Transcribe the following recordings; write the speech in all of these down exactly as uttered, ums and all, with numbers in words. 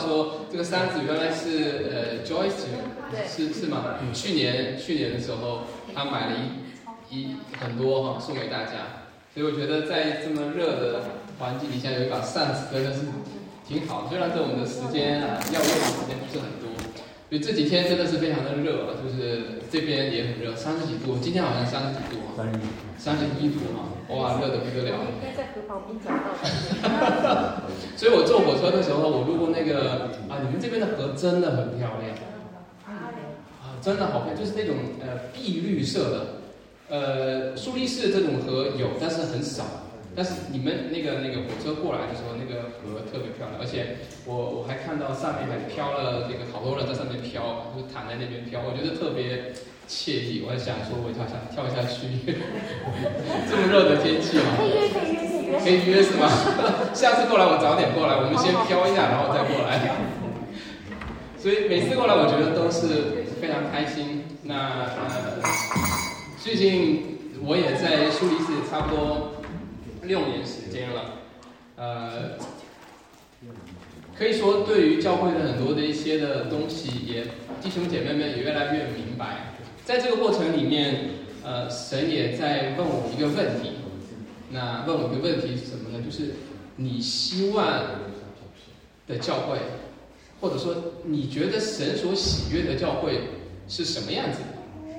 说这个三子原来是呃 Joyce 是是吗？嗯，去年去年的时候，他买了一一很多哈、哦、送给大家，所以我觉得在这么热的环境底下有一把扇子真的是挺好的。虽然对我们的时间啊要用的时间不是很多，所以这几天真的是非常的热，就是这边也很热，三十几度，今天好像三十几度哈，三十一度哈，哇，热得不得了。 应该在河旁边找到。 所以我坐火车的时候，我路过那个啊，你们这边的河真的很漂亮，啊，真的好漂亮，就是那种呃碧绿色的，呃，苏黎世这种河有，但是很少。但是你们那个那个火车过来的时候，那个河特别漂亮，而且我我还看到上面还飘了这个好多人在上面飘，就躺在那边飘，我觉得特别惬意。我还想说，我跳下跳下去，这么热的天气嘛， 可以约可以约可以约， 可以约是吗？下次过来我早点过来，我们先飘一下，然后再过来。所以每次过来，我觉得都是非常开心。那呃，最近我也在苏黎世差不多六年时间了，呃，可以说对于教会的很多的一些的东西，也弟兄姐妹们也越来越明白。在这个过程里面，呃，神也在问我一个问题。那问我一个问题是什么呢？就是你希望的教会，或者说你觉得神所喜悦的教会是什么样子的？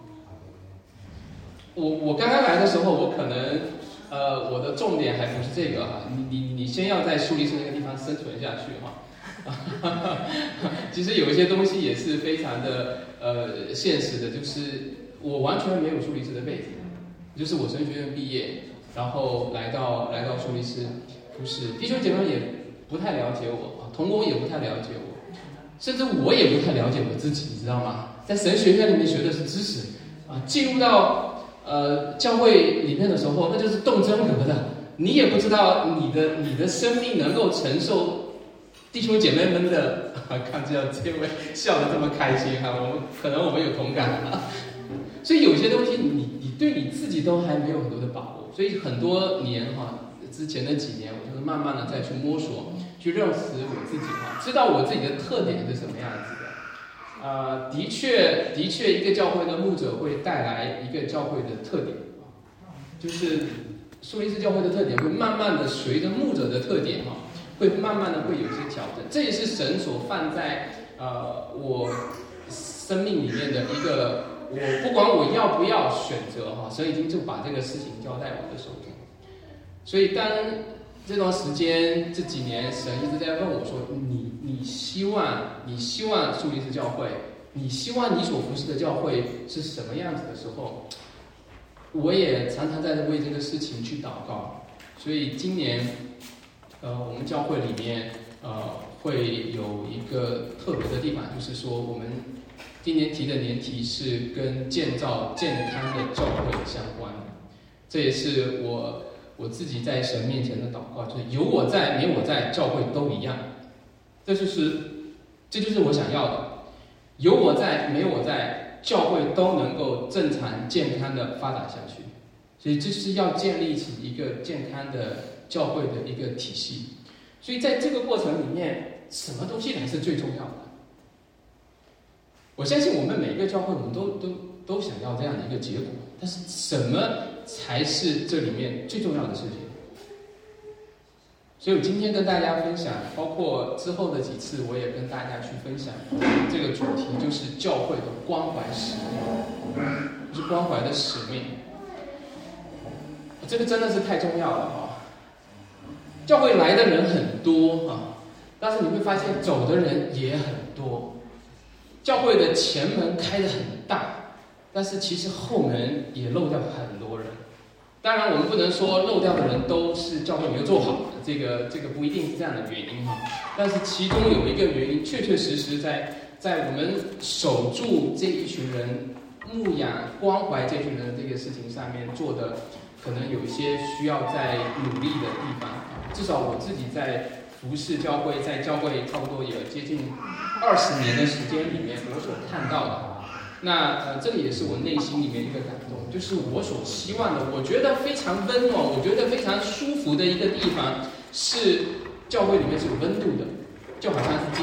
我我刚刚来的时候，我可能。呃，我的重点还不是这个哈，你你你先要在苏黎世那个地方生存下去哈。其实有一些东西也是非常的呃现实的，就是我完全没有苏黎世的背景，就是我神学院毕业，然后来到来到苏黎世服侍，弟兄姐妹也不太了解我，同工也不太了解我，甚至我也不太了解我自己，你知道吗？在神学院里面学的是知识啊，进入到呃，教会里面的时候，那就是动真格的。你也不知道你的你的生命能够承受弟兄姐妹们的。啊、看这样这位笑得这么开心哈、啊，我们可能我们有同感啊。所以有些东西你你对你自己都还没有很多的把握，所以很多年哈、啊，之前的几年，我就是慢慢的再去摸索，去认识我自己哈、啊，知道我自己的特点是什么样子的。呃，的确，的确，一个教会的牧者会带来一个教会的特点，就是苏黎世教会的特点会慢慢的随着牧者的特点哈，会慢慢的会有一些调整。这也是神所放在呃我生命里面的一个，我不管我要不要选择哈，神已经就把这个事情交在我的手中。所以当这段时间这几年，神一直在问我说：“你你希望你希望苏黎世教会，你希望你所服侍的教会是什么样子的时候，我也常常在为这个事情去祷告。所以今年，呃，我们教会里面呃会有一个特别的地方，就是说我们今年提的年题是跟建造健康的教会相关的，这也是我。我自己在神面前的祷告，就是有我在没我在，教会都一样。这就是这就是我想要的，有我在没我在，教会都能够正常健康的发展下去。所以这是要建立起一个健康的教会的一个体系。所以在这个过程里面，什么东西才是最重要的？我相信我们每一个教会，我们都都都想要这样的一个结果，但是什么才是这里面最重要的事情？所以我今天跟大家分享，包括之后的几次，我也跟大家去分享这个主题，就是教会的关怀使命，就是关怀的使命。这个真的是太重要了啊！教会来的人很多啊，但是你会发现走的人也很多。教会的前门开得很大，但是其实后门也漏掉很多人。当然我们不能说漏掉的人都是教会没有做好的，这个这个不一定是这样的原因哈。但是其中有一个原因，确确实实在在我们守住这一群人、牧养关怀这群人的这个事情上面做的，可能有一些需要在努力的地方。至少我自己在服侍教会，在教会差不多也接近二十年的时间里面，我所看到的。那呃，这个也是我内心里面一个感动，就是我所希望的，我觉得非常温暖，我觉得非常舒服的一个地方，是教会里面是有温度的，就好像是今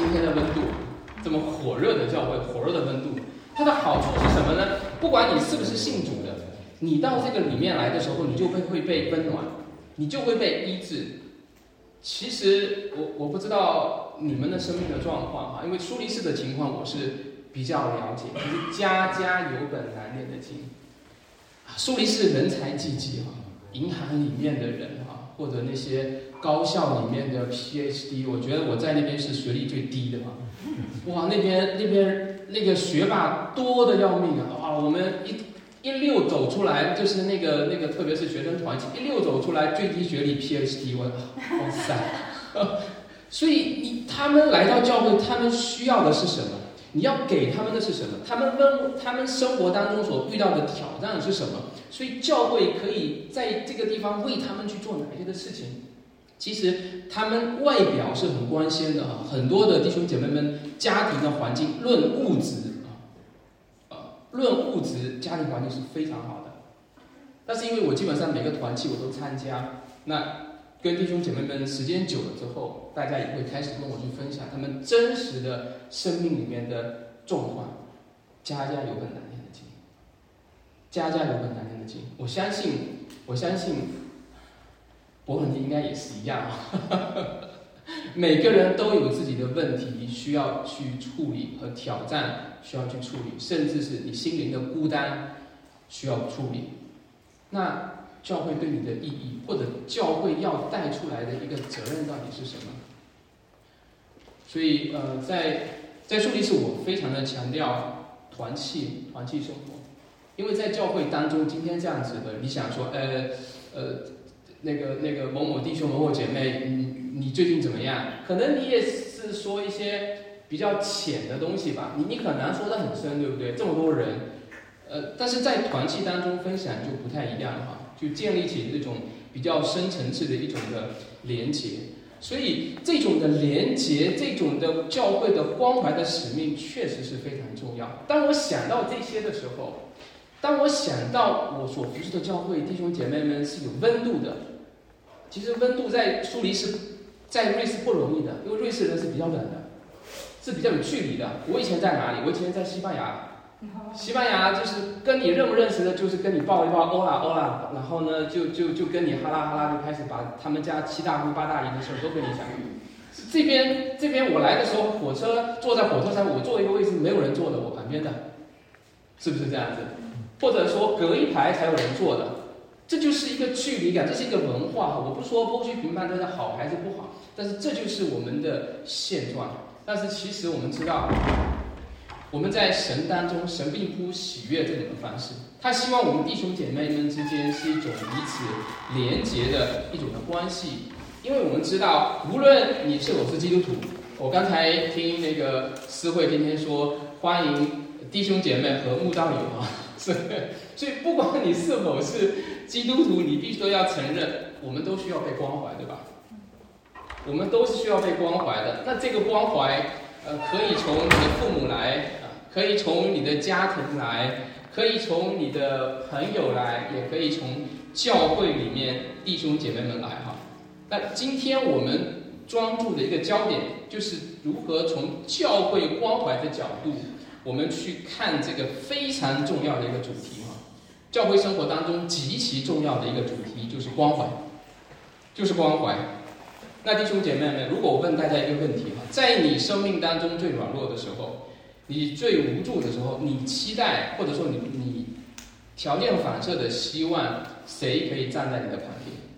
天的温度，这么火热的教会，火热的温度，它的好处是什么呢？不管你是不是信主的，你到这个里面来的时候，你就会会被温暖，你就会被医治。其实我我不知道你们的生命的状况啊，因为苏黎世的情况我是比较了解，就是家家有本难念的经。苏黎世人才济济啊，银行里面的人啊，或者那些高校里面的 P H D， 我觉得我在那边是学历最低的啊。哇，那边那边那个学霸多的要命啊！哇，我们一一溜走出来，就是那个那个，特别是学生团体，一溜走出来最低学历 P H D， 我哇塞！所以你他们来到教会，他们需要的是什么？你要给他们的是什么？他们问他们生活当中所遇到的挑战是什么？所以教会可以在这个地方为他们去做哪些的事情？其实他们外表是很光鲜的啊，很多的弟兄姐妹们家庭的环境，论物质啊，呃，论物质家庭环境是非常好的。但是因为我基本上每个团契我都参加，那跟弟兄姐妹们时间久了之后，大家也会开始跟我去分享他们真实的生命里面的状况。家家有本难念的经，家家有本难念的经。我相信，我相信。伯伦应该也是一样，每个人都有自己的问题需要去处理和挑战需要去处理，甚至是你心灵的孤单需要处理。那教会对你的意义，或者教会要带出来的一个责任到底是什么？所以呃，在在树立是我非常的强调团契团契生活，因为在教会当中，今天这样子的，你想说呃呃。那个那个某某弟兄某某姐妹，你你最近怎么样？可能你也是说一些比较浅的东西吧，你你很难说得很深，对不对？这么多人，呃，但是在团契当中分享就不太一样哈，就建立起这种比较深层次的一种的连结。所以这种的连结，这种的教会的关怀的使命，确实是非常重要。当我想到这些的时候，当我想到我所服侍的教会弟兄姐妹们是有温度的。其实温度在苏黎世，在瑞士不容易的，因为瑞士人是比较冷的，是比较有距离的。我以前在哪里？我以前在西班牙，西班牙就是跟你认不认识的，就是跟你抱一抱，欧啦欧啦，然后呢就就就跟你哈拉哈拉，就开始把他们家七大姑八大姨的事都跟你讲。这边这边我来的时候，火车坐在火车上，我坐一个位置没有人坐的，我旁边的，是不是这样子？或者说隔一排才有人坐的。这就是一个距离感，这是一个文化。我不说剥去评判它的好还是不好，但是这就是我们的现状。但是其实我们知道，我们在神当中，神并不喜悦这种的方式。他希望我们弟兄姐妹们之间是一种彼此连结的一种的关系，因为我们知道，无论你是否是基督徒，我刚才听那个思慧今天说，欢迎弟兄姐妹和慕道友啊。是，所以不管你是否是基督徒，你必须都要承认，我们都需要被关怀，对吧？我们都是需要被关怀的。那这个关怀，呃，可以从你的父母来，啊、呃，可以从你的家庭来，可以从你的朋友来，也可以从教会里面弟兄姐妹们来哈。那今天我们专注的一个焦点，就是如何从教会关怀的角度。我们去看这个非常重要的一个主题哈，教会生活当中极其重要的一个主题就是关怀，就是关怀。那弟兄姐妹们，如果我问大家一个问题哈，在你生命当中最软弱的时候，你最无助的时候，你期待或者说你你条件反射的希望谁可以站在你的旁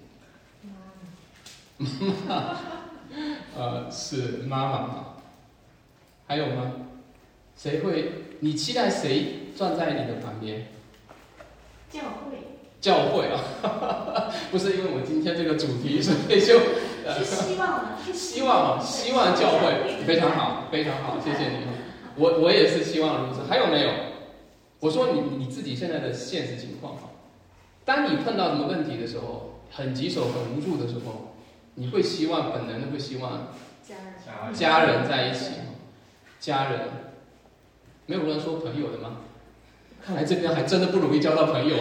边？妈妈，呃，是妈妈。还有吗？谁会？你期待谁站在你的旁边？ 教会。 教会啊，不是因为我今天这个主题，所以就、 呃、是希望的， 是希望啊，希望教会非常好，非常好，谢谢你。我我也是希望如此。还有没有？我说你你自己现在的现实情况，当你碰到什么问题的时候，很棘手、很无助的时候，你会希望本能的会希望家人家人在一起，家人。没有人说朋友的吗？看来这边还真的不容易交到朋友。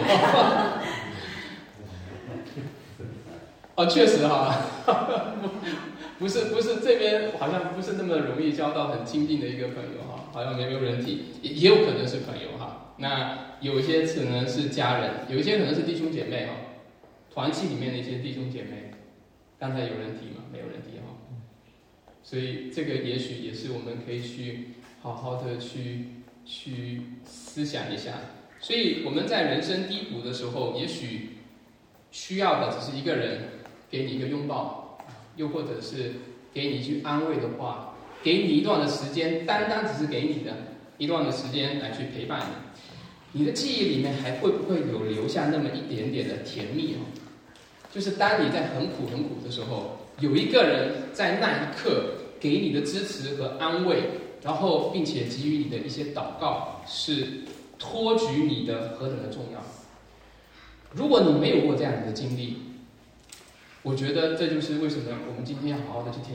哦，确实哈，不不是不是这边好像不是那么容易交到很亲近的一个朋友哈，好像没有人提，也也有可能是朋友哈。那有一些可能是家人，有一些可能是弟兄姐妹哈，团契里面的一些弟兄姐妹。刚才有人提吗？没有人提哈。所以这个也许也是我们可以去好好的去去思想一下。所以我们在人生低谷的时候，也许需要的只是一个人给你一个拥抱，又或者是给你一句安慰的话，给你一段的时间，单单只是给你的一段的时间来去陪伴你。你的记忆里面还会不会有留下那么一点点的甜蜜？就是当你在很苦很苦的时候，有一个人在那一刻给你的支持和安慰，然后并且给予你的一些祷告，是托举你的何等的重要。如果你没有过这样子的经历，我觉得这就是为什么我们今天要好好的去听。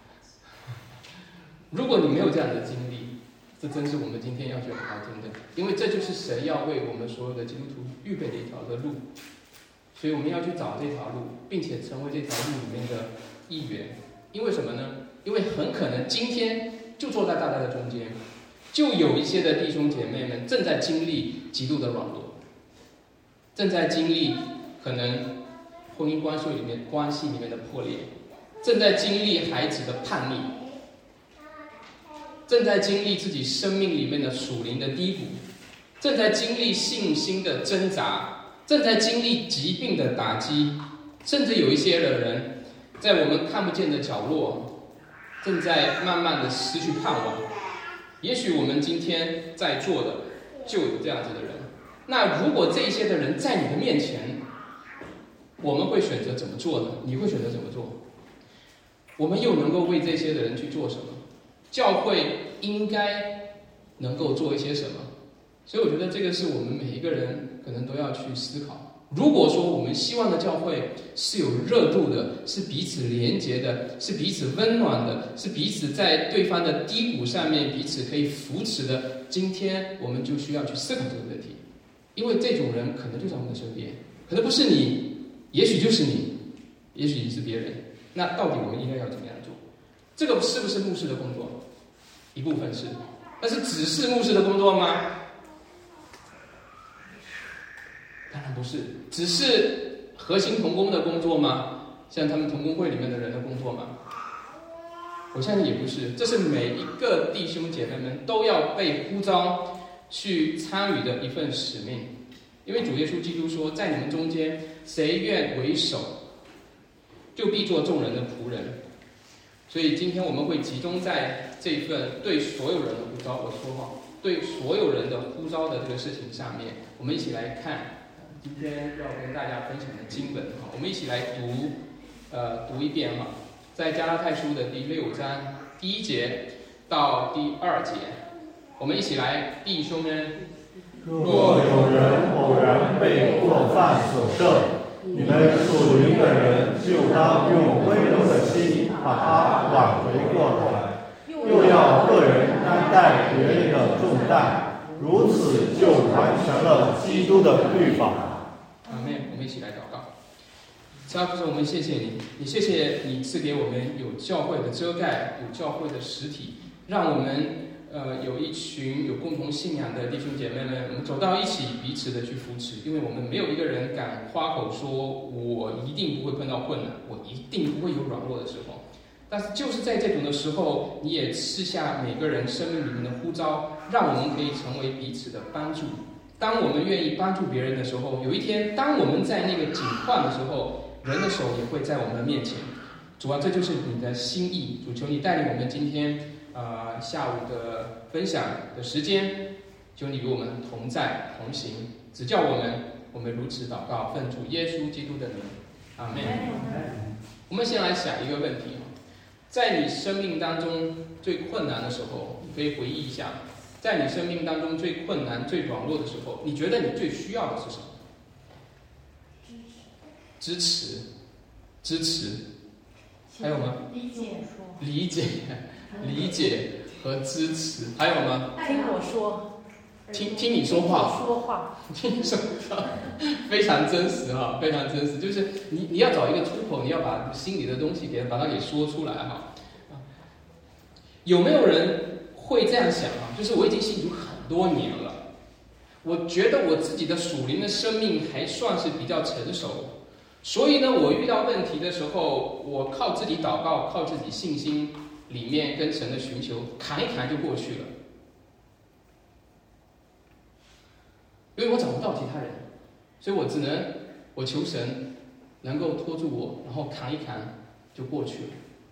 如果你没有这样的经历，这真是我们今天要去好好听的，因为这就是神要为我们所有的基督徒预备的一条的路。所以我们要去找这条路，并且成为这条路里面的一员。因为什么呢？因为很可能今天就坐在大家的中间，就有一些的弟兄姐妹们正在经历极度的软弱，正在经历可能婚姻关系里面关系里面的破裂，正在经历孩子的叛逆，正在经历自己生命里面的属灵的低谷，正在经历信心的挣扎，正在经历疾病的打击，甚至有一些的人在我们看不见的角落正在慢慢的失去盼望。也许我们今天在座的就有这样子的人，那如果这些的人在你的面前，我们会选择怎么做呢？你会选择怎么做？我们又能够为这些的人去做什么？教会应该能够做一些什么？所以我觉得这个是我们每一个人可能都要去思考。如果说我们希望的教会是有热度的，是彼此连结的，是彼此温暖的，是彼此在对方的低谷上面彼此可以扶持的，今天我们就需要去思考这个问题。因为这种人可能就在我们的身边，可能不是你，也许就是你，也许你是别人。那到底我们应该要怎么样做？这个是不是牧师的工作？一部分是，但是只是牧师的工作吗？当然不是。只是核心同工的工作吗？像他们同工会里面的人的工作吗？我相信也不是。这是每一个弟兄姐妹们都要被呼召去参与的一份使命。因为主耶稣基督说，在你们中间谁愿为首，就必做众人的仆人。所以今天我们会集中在这份对所有人的呼召，我说哈，对所有人的呼召的这个事情上面，我们一起来看今天要跟大家分享的经文哈，我们一起来读，呃，读一遍哈，在加拉太书的第六章第一节到第二节，我们一起来，弟兄们， 若有人偶然被过犯所胜，你们属灵的人就当用温柔的心把他挽回过来，又要个人担待别人的重担，如此就完成了基督的律法。 阿们。我们一起来祷告。主啊，我们谢谢你，也谢谢你赐给我们有教会的遮盖，有教会的实体，让我们呃有一群有共同信仰的弟兄姐妹们，我们走到一起，彼此的去扶持。因为我们没有一个人敢夸口说我一定不会碰到困难，我一定不会有软弱的时候。但是就是在这种的时候，你也赐下每个人生命里面的呼召，让我们可以成为彼此的帮助。当我们愿意帮助别人的时候，有一天当我们在那个境况的时候，人的手也会在我们的面前。主啊，这就是你的心意。主，求你带领我们今天呃下午的分享的时间，求你与我们同在同行，指教我们。我们如此祷告，奉主耶稣基督的名，阿们。我们先来想一个问题，在你生命当中最困难的时候，你可以回忆一下，在你生命当中最困难、最软弱的时候，你觉得你最需要的是什么？支持，支持，还有吗？ 理解， 理解，理解和支持，还有吗？ 听我说， 听听你说话， 说话， 听你说话，非常真实哈，非常真实。就是你你要找一个出口，你要把心里的东西给把它给说出来哈。有没有人会这样想啊？就是我已经信主很多年了，我觉得我自己的属灵的生命还算是比较成熟，所以呢，我遇到问题的时候，我靠自己祷告，靠自己信心里面跟神的寻求，砍一砍就过去了。因为我找不到其他人，所以我只能我求神能够拖住我，然后砍一砍就过去了。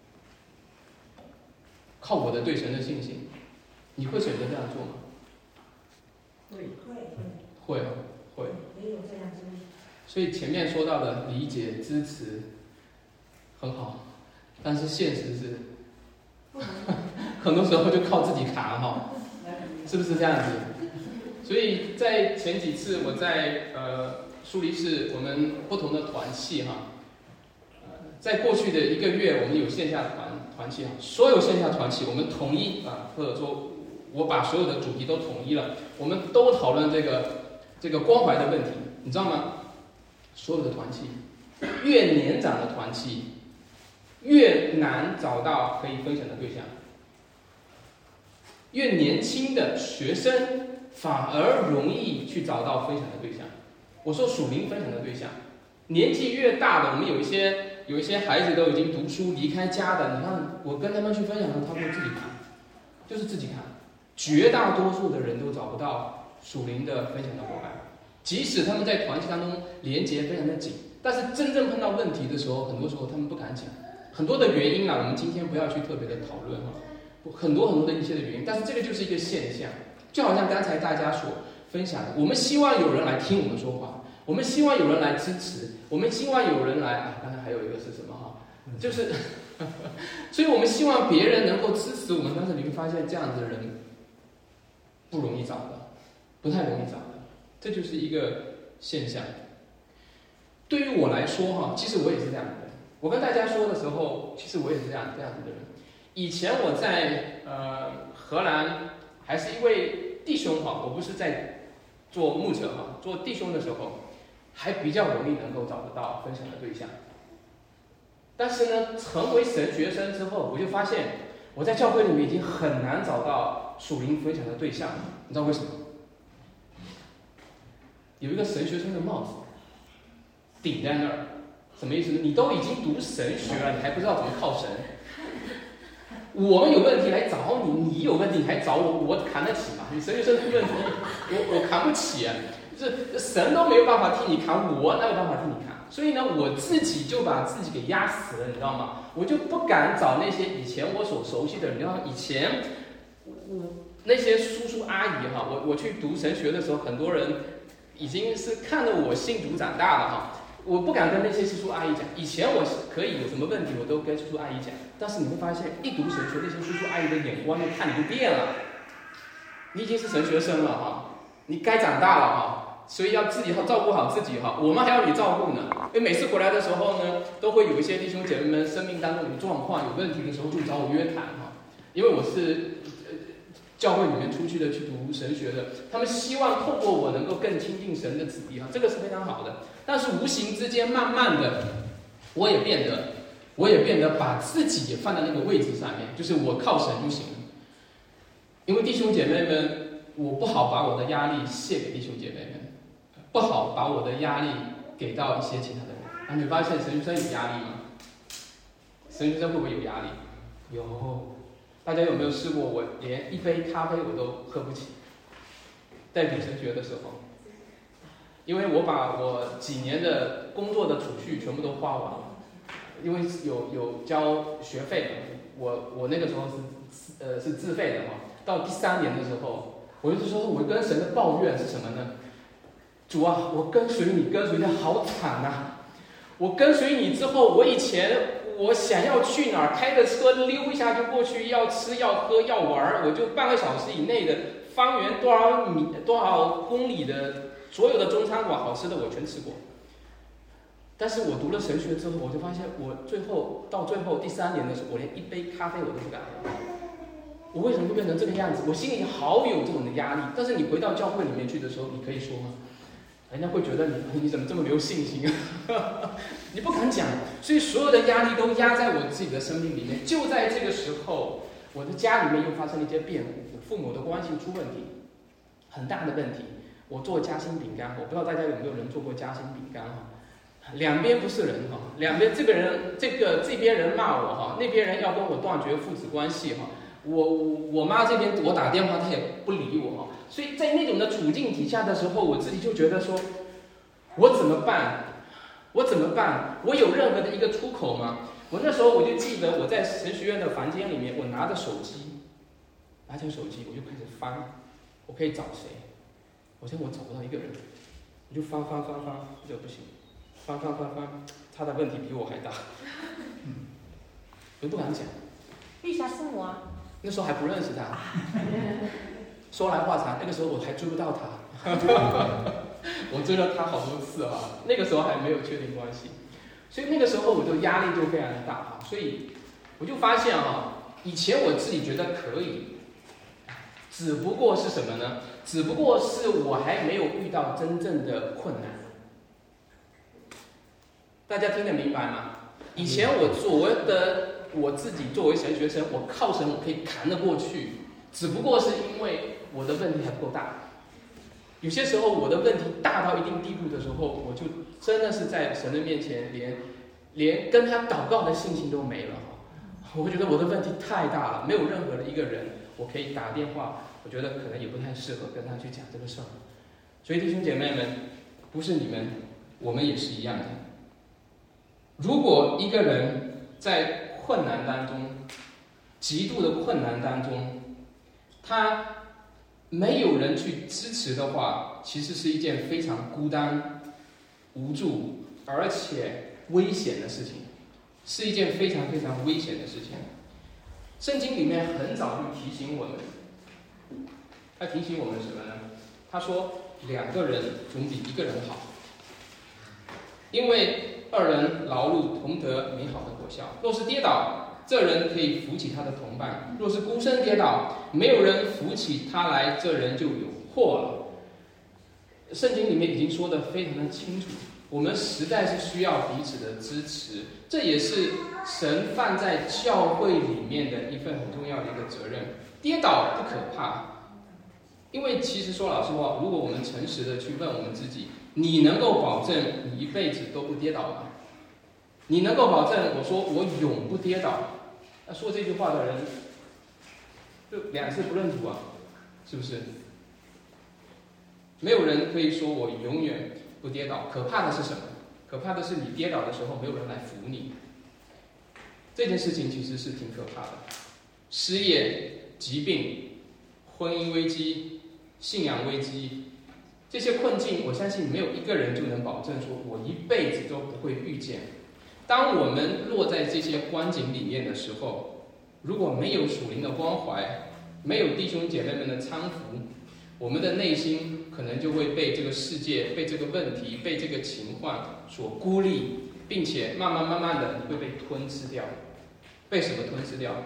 靠我的对神的信心，你会选择这样做吗？ 会会会哦，会。 也有这样经历。 所以前面说到的理解、支持很好，但是现实是，很多时候就靠自己扛哈，是不是这样子？所以在前几次我在呃苏黎世我们不同的团契哈，呃，在过去的一个月我们有线下团团契哈，所有线下团契我们统一啊，或者说我把所有的主题都统一了，我们都讨论这个这个关怀的问题，你知道吗？所有的团契，越年长的团契，越难找到可以分享的对象；越年轻的学生，反而容易去找到分享的对象。我说属灵分享的对象，年纪越大的，我们有一些有一些孩子都已经读书离开家的，你看我跟他们去分享的，他们会自己看，就是自己看。绝大多数的人都找不到属灵的分享的伙伴。即使他们在团体当中连结非常的紧，但是真正碰到问题的时候，很多时候他们不敢讲，很多的原因啊，我们今天不要去特别的讨论哈，很多很多的一些的原因，但是这个就是一个现象，就好像刚才大家所分享的，我们希望有人来听我们说话，我们希望有人来支持，我们希望有人来啊，刚才还有一个是什么哈，就是，所以我们希望别人能够支持我们，但是你会发现这样子的人不容易找的，不太容易找的。这就是一个现象。对于我来说哈，其实我也是这样的人。我跟大家说的时候，其实我也是这样这样子的人。以前我在呃荷兰还是一位弟兄哈，我不是在做牧者哈，做弟兄的时候，还比较容易能够找得到分享的对象。但是呢，成为神学生之后，我就发现我在教会里面已经很难找到属灵分享的对象了。你知道为什么？有一个神学生的帽子顶在那儿，什么意思呢？你都已经读神学了，你还不知道怎么靠神。我们有问题来找你，你有问题还找我，我扛得起吗？你神学生的问题，我我扛不起啊！这神都没有办法替你扛，我哪有办法替你扛？所以呢，我自己就把自己给压死了，你知道吗？我就不敢找那些以前我所熟悉的人。你知道，以前我那些叔叔阿姨哈，我我去读神学的时候，很多人已经是看着我信主长大了哈，我不敢跟那些叔叔阿姨讲。以前我可以有什么问题，我都跟叔叔阿姨讲。但是你会发现，一读神学，那些叔叔阿姨的眼光就看你就变了。你已经是神学生了哈，你该长大了哈，所以要自己要照顾好自己哈。我们还要你照顾呢，因为每次回来的时候呢，都会有一些弟兄姐妹们生命当中有状况、有问题的时候，就找我约谈哈。因为我是教会里面出去的去读神学的，他们希望透过我能够更亲近神的子弟哈，这个是非常好的。但是无形之间，慢慢的，我也变得，我也变得把自己也放在那个位置上面，就是我靠神就行了。因为弟兄姐妹们，我不好把我的压力卸给弟兄姐妹们，不好把我的压力给到一些其他的人。啊，你发现神学生有压力吗？神学生会不会有压力？有。大家有没有试过？我连一杯咖啡我都喝不起，在读神学的时候，因为我把我几年的工作的储蓄全部都花完了，因为有有交学费的，我我那个时候是呃是自费的嘛。到第三年的时候，我就说，我跟神的抱怨是什么呢？主啊，我跟随你跟随的好惨啊！我跟随你之后，我以前。我想要去哪儿，开个车溜一下就过去，要吃要喝要玩，我就半个小时以内的方圆多少米多少公里的所有的中餐馆好吃的我全吃过。但是我读了神学之后，我就发现我最后到最后第三年的时候，我连一杯咖啡我都不敢喝。 我为什么会变成这个样子？我心里好有这种的压力。但是你回到教会里面去的时候，你可以说吗？人家会觉得你你怎么这么没有信心啊？你不敢讲，所以所有的压力都压在我自己的生命里面。就在这个时候，我的家里面又发生了一些变故，我父母的关系出问题，很大的问题。我做夹心饼干，我不知道大家有没有人做过夹心饼干哈？两边不是人哈，两边这个人这个这边人骂我哈，那边人要跟我断绝父子关系哈。我我妈这边我打电话她也不理我哈，所以在那种的处境底下的时候，我自己就觉得说，我怎么办？我怎么办？我有任何的一个出口吗？我那时候我就记得我在神学院的房间里面，我拿着手机，拿着手机我就开始翻，我可以找谁？好像我找不到一个人，我就翻翻翻翻，这不行，翻翻翻翻，他的问题比我还大，我就不敢讲。 玉霞是我啊。 那时候还不认识他，说来话长，那个时候我还追不到他，我追了他好多次啊，那个时候还没有确定关系，所以那个时候我就压力就非常的大哈，所以我就发现啊，以前我自己觉得可以，只不过是什么呢？只不过是我还没有遇到真正的困难，大家听得明白吗？以前我所谓的。我自己作为神学生，我靠神我可以扛得过去，只不过是因为我的问题还不够大。有些时候我的问题大到一定地步的时候，我就真的是在神的面前连连跟他祷告的信心都没了。我会觉得我的问题太大了，没有任何的一个人我可以打电话，我觉得可能也不太适合跟他去讲这个事儿。所以弟兄姐妹们，不是你们，我们也是一样的。如果一个人在困难当中，极度的困难当中，他没有人去支持的话，其实是一件非常孤单、无助，而且危险的事情，是一件非常非常危险的事情。圣经里面很早就提醒我们，他提醒我们什么呢？他说两个人总比一个人好，因为二人劳碌同得美好的果效。若是跌倒，这人可以扶起他的同伴；若是孤身跌倒，没有人扶起他来，这人就有祸了。圣经里面已经说得非常的清楚，我们实在是需要彼此的支持，这也是神放在教会里面的一份很重要的一个责任。跌倒不可怕，因为其实说老实话，如果我们诚实的去问我们自己，你能够保证你一辈子都不跌倒吗？你能够保证我说我永不跌倒？那说这句话的人就两次不认主啊，是不是？没有人可以说我永远不跌倒。可怕的是什么？可怕的是你跌倒的时候没有人来扶你。这件事情其实是挺可怕的。失业、疾病、婚姻危机、信仰危机，这些困境，我相信没有一个人就能保证说我一辈子都不会遇见。当我们落在这些光景里面的时候，如果没有属灵的关怀，没有弟兄姐妹们的搀扶，我们的内心可能就会被这个世界、被这个问题、被这个情况所孤立，并且慢慢慢慢的你会被吞噬掉。被什么吞噬掉？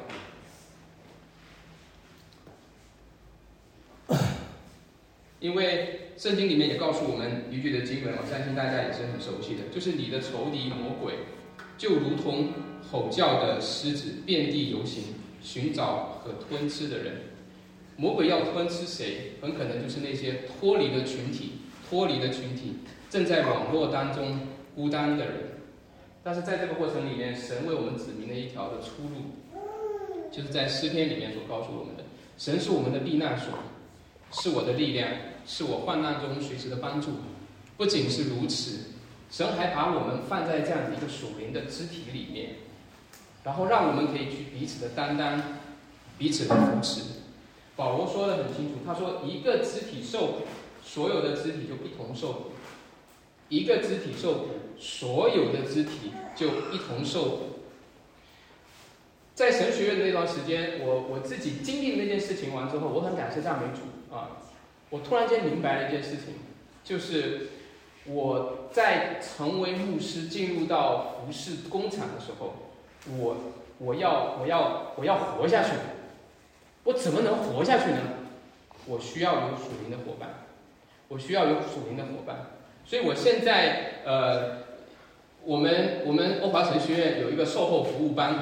因为圣经里面也告诉我们一句的经文，我相信大家也是很熟悉的，就是你的仇敌魔鬼就如同吼叫的狮子，遍地游行，寻找和吞吃的人。魔鬼要吞吃谁？很可能就是那些脱离的群体，脱离的群体正在网络当中孤单的人。但是在这个过程里面，神为我们指明了一条的出路，就是在诗篇里面所告诉我们的：神是我们的避难所，是我的力量，是我患难中随时的帮助。不仅是如此，神还把我们放在这样的一个属灵的肢体里面，然后让我们可以去彼此的担当，彼此的扶持。保罗说得很清楚，他说一个肢体受苦，所有的肢体就一同受苦；一个肢体受苦，所有的肢体就一同受苦。在神学院的那段时间，我我自己经历那件事情完之后，我很感谢赞美主啊！我突然间明白了一件事情，就是我在成为牧师、进入到服事工厂的时候，我我要我要我要活下去。 我怎么能活下去呢？我需要有属灵的伙伴，我需要有属灵的伙伴。所以我现在呃，我们我们欧华神学院有一个售后服务班，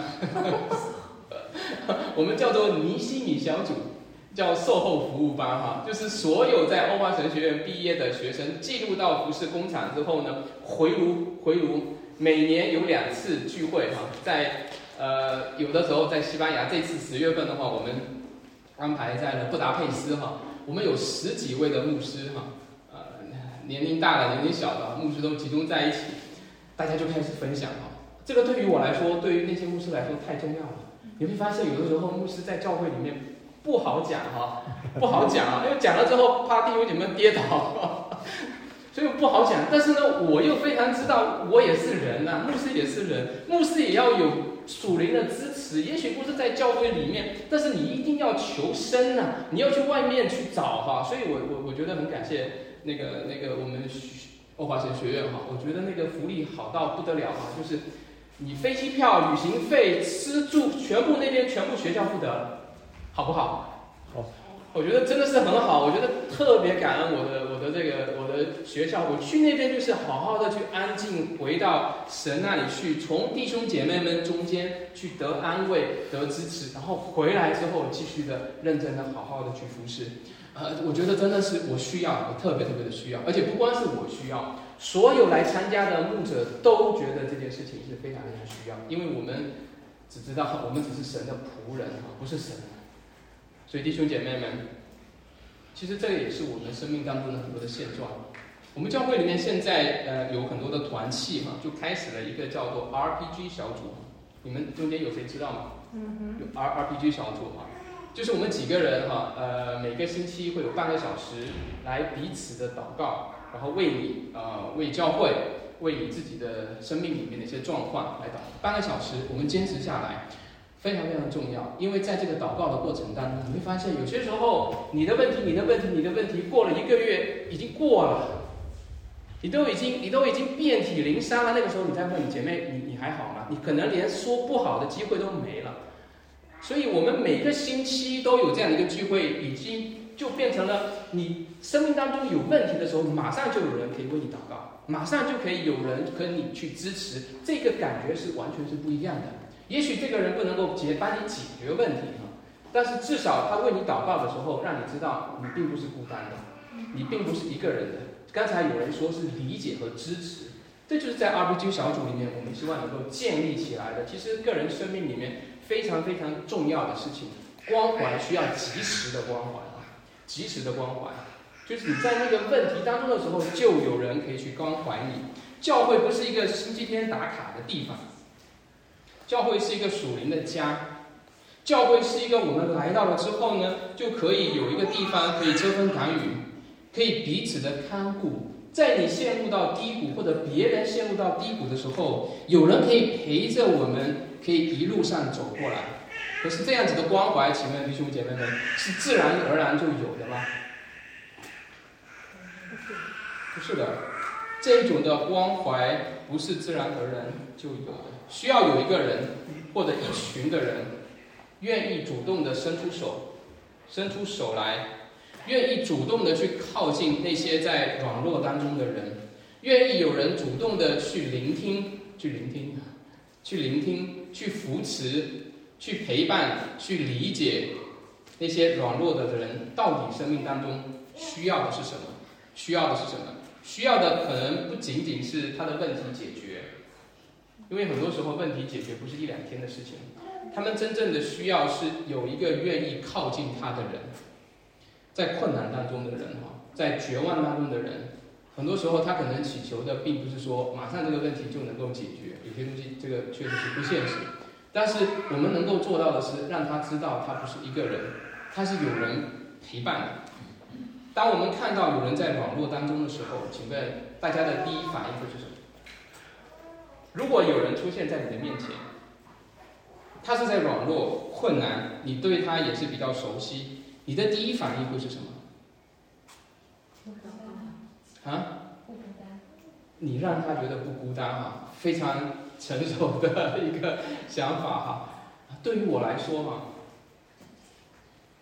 我们叫做尼西米小组，叫售后服务班哈，就是所有在欧华神学院毕业的学生进入到服饰工厂之后呢，回炉回炉，每年有两次聚会哈，在呃有的时候在西班牙，这次十月份的话，我们安排在了布达佩斯哈，我们有十几位的牧师哈，呃年龄大的年龄小的牧师都集中在一起，大家就开始分享哈。这个对于我来说，对于那些牧师来说太重要了。你会发现有的时候牧师在教会里面不好讲哈，不好讲啊，因为讲了之后怕弟兄姐妹跌倒，所以不好讲。但是呢，我又非常知道我也是人呐、啊，牧师也是人，牧师也要有属灵的支持。也许不是在教会里面，但是你一定要求生呐、啊，你要去外面去找哈。所以我我我觉得很感谢那个那个我们欧华神学院哈，我觉得那个福利好到不得了哈，就是你飞机票、旅行费、吃住全部那边全部学校负责，好不好？ 好， 我觉得真的是很好，我觉得特别感恩我的我的这个我的学校，我去那边就是好好的去安静，回到神那里去，从弟兄姐妹们中间去得安慰、得支持，然后回来之后继续的认真的好好的去服侍。呃，我觉得真的是我需要，我特别特别的需要，而且不光是我需要，所有来参加的牧者都觉得这件事情是非常非常需要，因为我们只知道我们只是神的仆人啊，不是神。所以弟兄姐妹们，其实这个也是我们生命当中的很多的现状。我们教会里面现在呃有很多的团契哈，就开始了一个叫做 R P G 小组，你们中间有谁知道吗？嗯有 R R P G 小组哈。就是我们几个人哈，呃，每个星期会有半个小时来彼此的祷告，然后为你呃为教会，为你自己的生命里面的一些状况来祷告。半个小时我们坚持下来，非常非常重要。因为在这个祷告的过程当中，你会发现有些时候你的问题、你的问题、你的问题过了一个月已经过了，你都已经你都已经遍体鳞伤了。那个时候你再问你姐妹，你你还好吗？你可能连说不好的机会都没了。所以我们每个星期都有这样的一个聚会，已经就变成了你生命当中有问题的时候，马上就有人可以为你祷告，马上就可以有人跟你去支持，这个感觉是完全是不一样的。也许这个人不能够解帮你解决问题哈，但是至少他为你祷告的时候，让你知道你并不是孤单的，你并不是一个人的。刚才有人说是理解和支持，这就是在 R P G 小组里面我们希望能够建立起来的。其实个人生命里面非常非常重要的事情，关怀需要及时的关怀啊，及时的关怀，就是你在那个问题当中的时候，就有人可以去关怀你。教会不是一个星期天打卡的地方，教会是一个属灵的家，教会是一个我们来到了之后呢，就可以有一个地方可以遮风挡雨，可以彼此的看顾。在你陷入到低谷，或者别人陷入到低谷的时候，有人可以陪着我们，可以一路上走过来。可是这样子的关怀，请问弟兄姐妹们，是自然而然就有的吗？不是的，这种的关怀不是自然而然就有的，需要有一个人或者一群的人，愿意主动的伸出手，伸出手来。愿意主动的去靠近那些在软弱当中的人，愿意有人主动的去聆听，去聆听，去聆听，去扶持，去陪伴，去理解那些软弱的人到底生命当中需要的是什么？需要的是什么？需要的可能不仅仅是他的问题解决，因为很多时候问题解决不是一两天的事情，他们真正的需要是有一个愿意靠近他的人。在困难当中的人哈，在绝望当中的人，很多时候他可能祈求的并不是说马上这个问题就能够解决，有些东西这个确实是不现实。但是我们能够做到的是让他知道他不是一个人，他是有人陪伴的。当我们看到有人在软弱当中的时候，请问大家的第一反应会是什么？如果有人出现在你的面前，他是在软弱困难，你对他也是比较熟悉，你的第一反应会是什么？啊？你让他觉得不孤单哈，非常成熟的一个想法哈。对于我来说哈，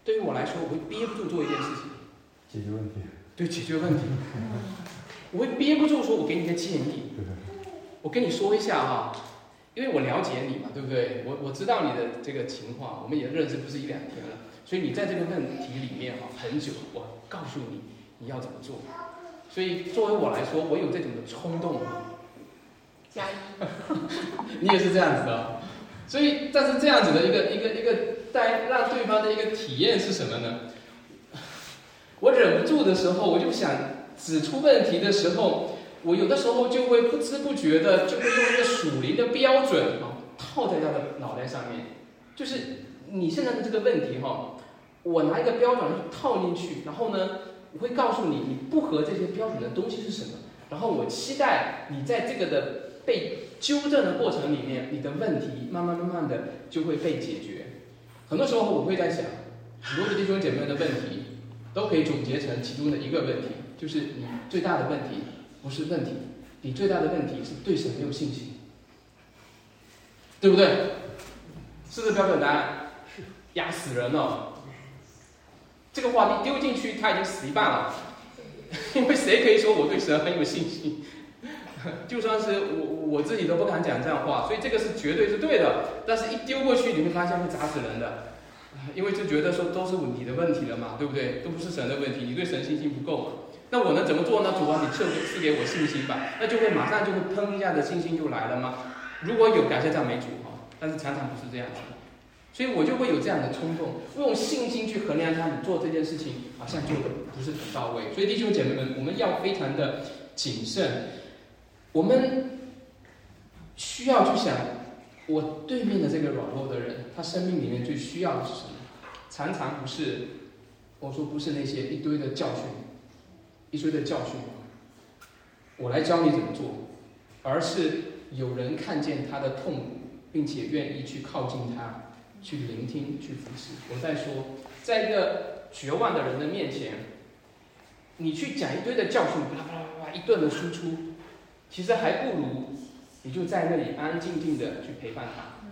对于我来说，我会憋不住做一件事情， 解决问题。 对，解决问题。我会憋不住说，我给你个建议，我跟你说一下哈，因为我了解你嘛，对不对？我我知道你的这个情况，我们也认识不是一两天了，所以你在这个问题里面哈很久，我告诉你你要怎么做。所以作为我来说，我有这种的冲动。 加一。 你也是这样子的、哦，所以但是这样子的一个一个一个带让对方的一个体验是什么呢？我忍不住的时候，我就想指出问题的时候，我有的时候就会不知不觉的就会用一个属灵的标准啊套在他的脑袋上面，就是你现在的这个问题哈，我拿一个标准去套进去，然后呢，我会告诉你你不合这些标准的东西是什么，然后我期待你在这个的被纠正的过程里面，你的问题慢慢慢慢的就会被解决。很多时候我会在想，很多的弟兄姐妹的问题都可以总结成其中的一个问题，就是你最大的问题不是问题，你最大的问题是对神没有信心，对不对？是不是标准答案？是，压死人了。这个话题丢进去，他已经死一半了，因为谁可以说我对神很有信心？就算是我我自己都不敢讲这样话，所以这个是绝对是对的。但是一丢过去，你会发现会砸死人的，因为就觉得说都是你的问题了嘛，对不对？都不是神的问题，你对神信心不够嘛。那我能怎么做呢？主啊，你赐赐给我信心吧，那就会马上就会砰一下的信心就来了吗？如果有，感谢赞美主哈，但是常常不是这样子。所以我就会有这样的冲动，用信心去衡量他，你做这件事情好像就不是很到位。所以弟兄姐妹们，我们要非常的谨慎，我们需要去想，我对面的这个软弱的人，他生命里面最需要的是什么？常常不是，我说不是那些一堆的教训，一堆的教训，我来教你怎么做，而是有人看见他的痛苦，并且愿意去靠近他。去聆听，去服侍。我在说，在一个绝望的人的面前，你去讲一堆的教训，啪啪啪啪一顿的输出，其实还不如你就在那里安安静静的去陪伴他。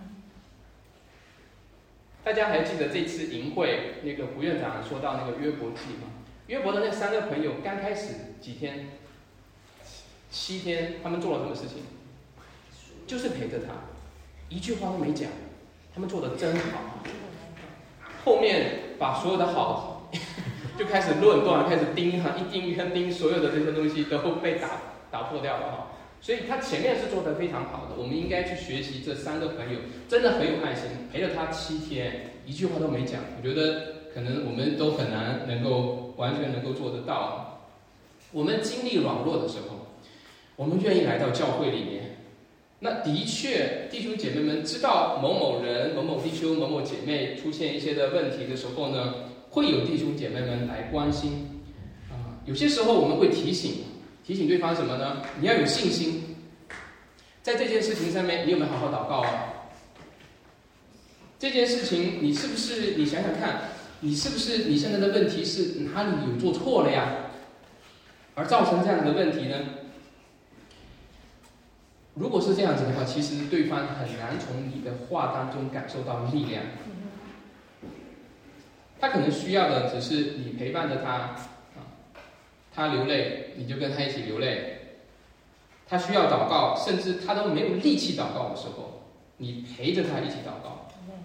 大家还记得这次营会，那个胡院长说到那个约伯记吗？约伯的那三个朋友刚开始几天，七天，他们做了什么事情？就是陪着他，一句话都没讲。他们做的真好，后面把所有的好就开始论断，开始钉哈，一钉一根钉，所有的这些东西都被打打破掉了哈。所以他前面是做得非常好的，我们应该去学习这三个朋友，真的很有爱心，陪了他七天，一句话都没讲。我觉得可能我们都很难能够完全能够做得到。我们经历软弱的时候，我们愿意来到教会里面。那的确，弟兄姐妹们知道某某人、某某弟兄、某某姐妹出现一些的问题的时候呢，会有弟兄姐妹们来关心。啊、呃，有些时候我们会提醒，提醒对方什么呢？你要有信心，在这件事情上面，你有没有好好祷告啊？这件事情，你是不是？你想想看，你是不是你现在的问题是哪里有做错了呀？而造成这样的问题呢？如果是这样子的话，其实对方很难从你的话当中感受到力量。他可能需要的只是你陪伴着他，啊，他流泪，你就跟他一起流泪。他需要祷告，甚至他都没有力气祷告的时候，你陪着他一起祷告。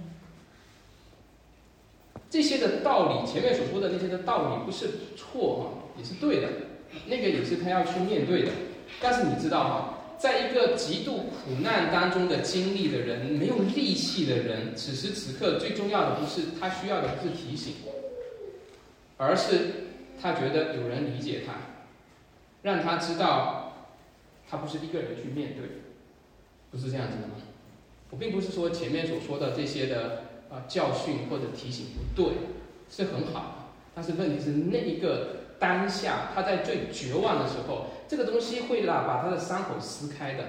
这些的道理，前面所说的那些的道理不是错哈，也是对的，那个也是他要去面对的。但是你知道哈。在一个极度苦难当中的经历的人，没有力气的人，此时此刻最重要的不是他需要的不是提醒，而是他觉得有人理解他，让他知道他不是一个人去面对，不是这样子的吗？我并不是说前面所说的这些的呃教训或者提醒不对，是很好的，但是问题是那一个当下他在最绝望的时候。这个东西会啦，把他的伤口撕开的。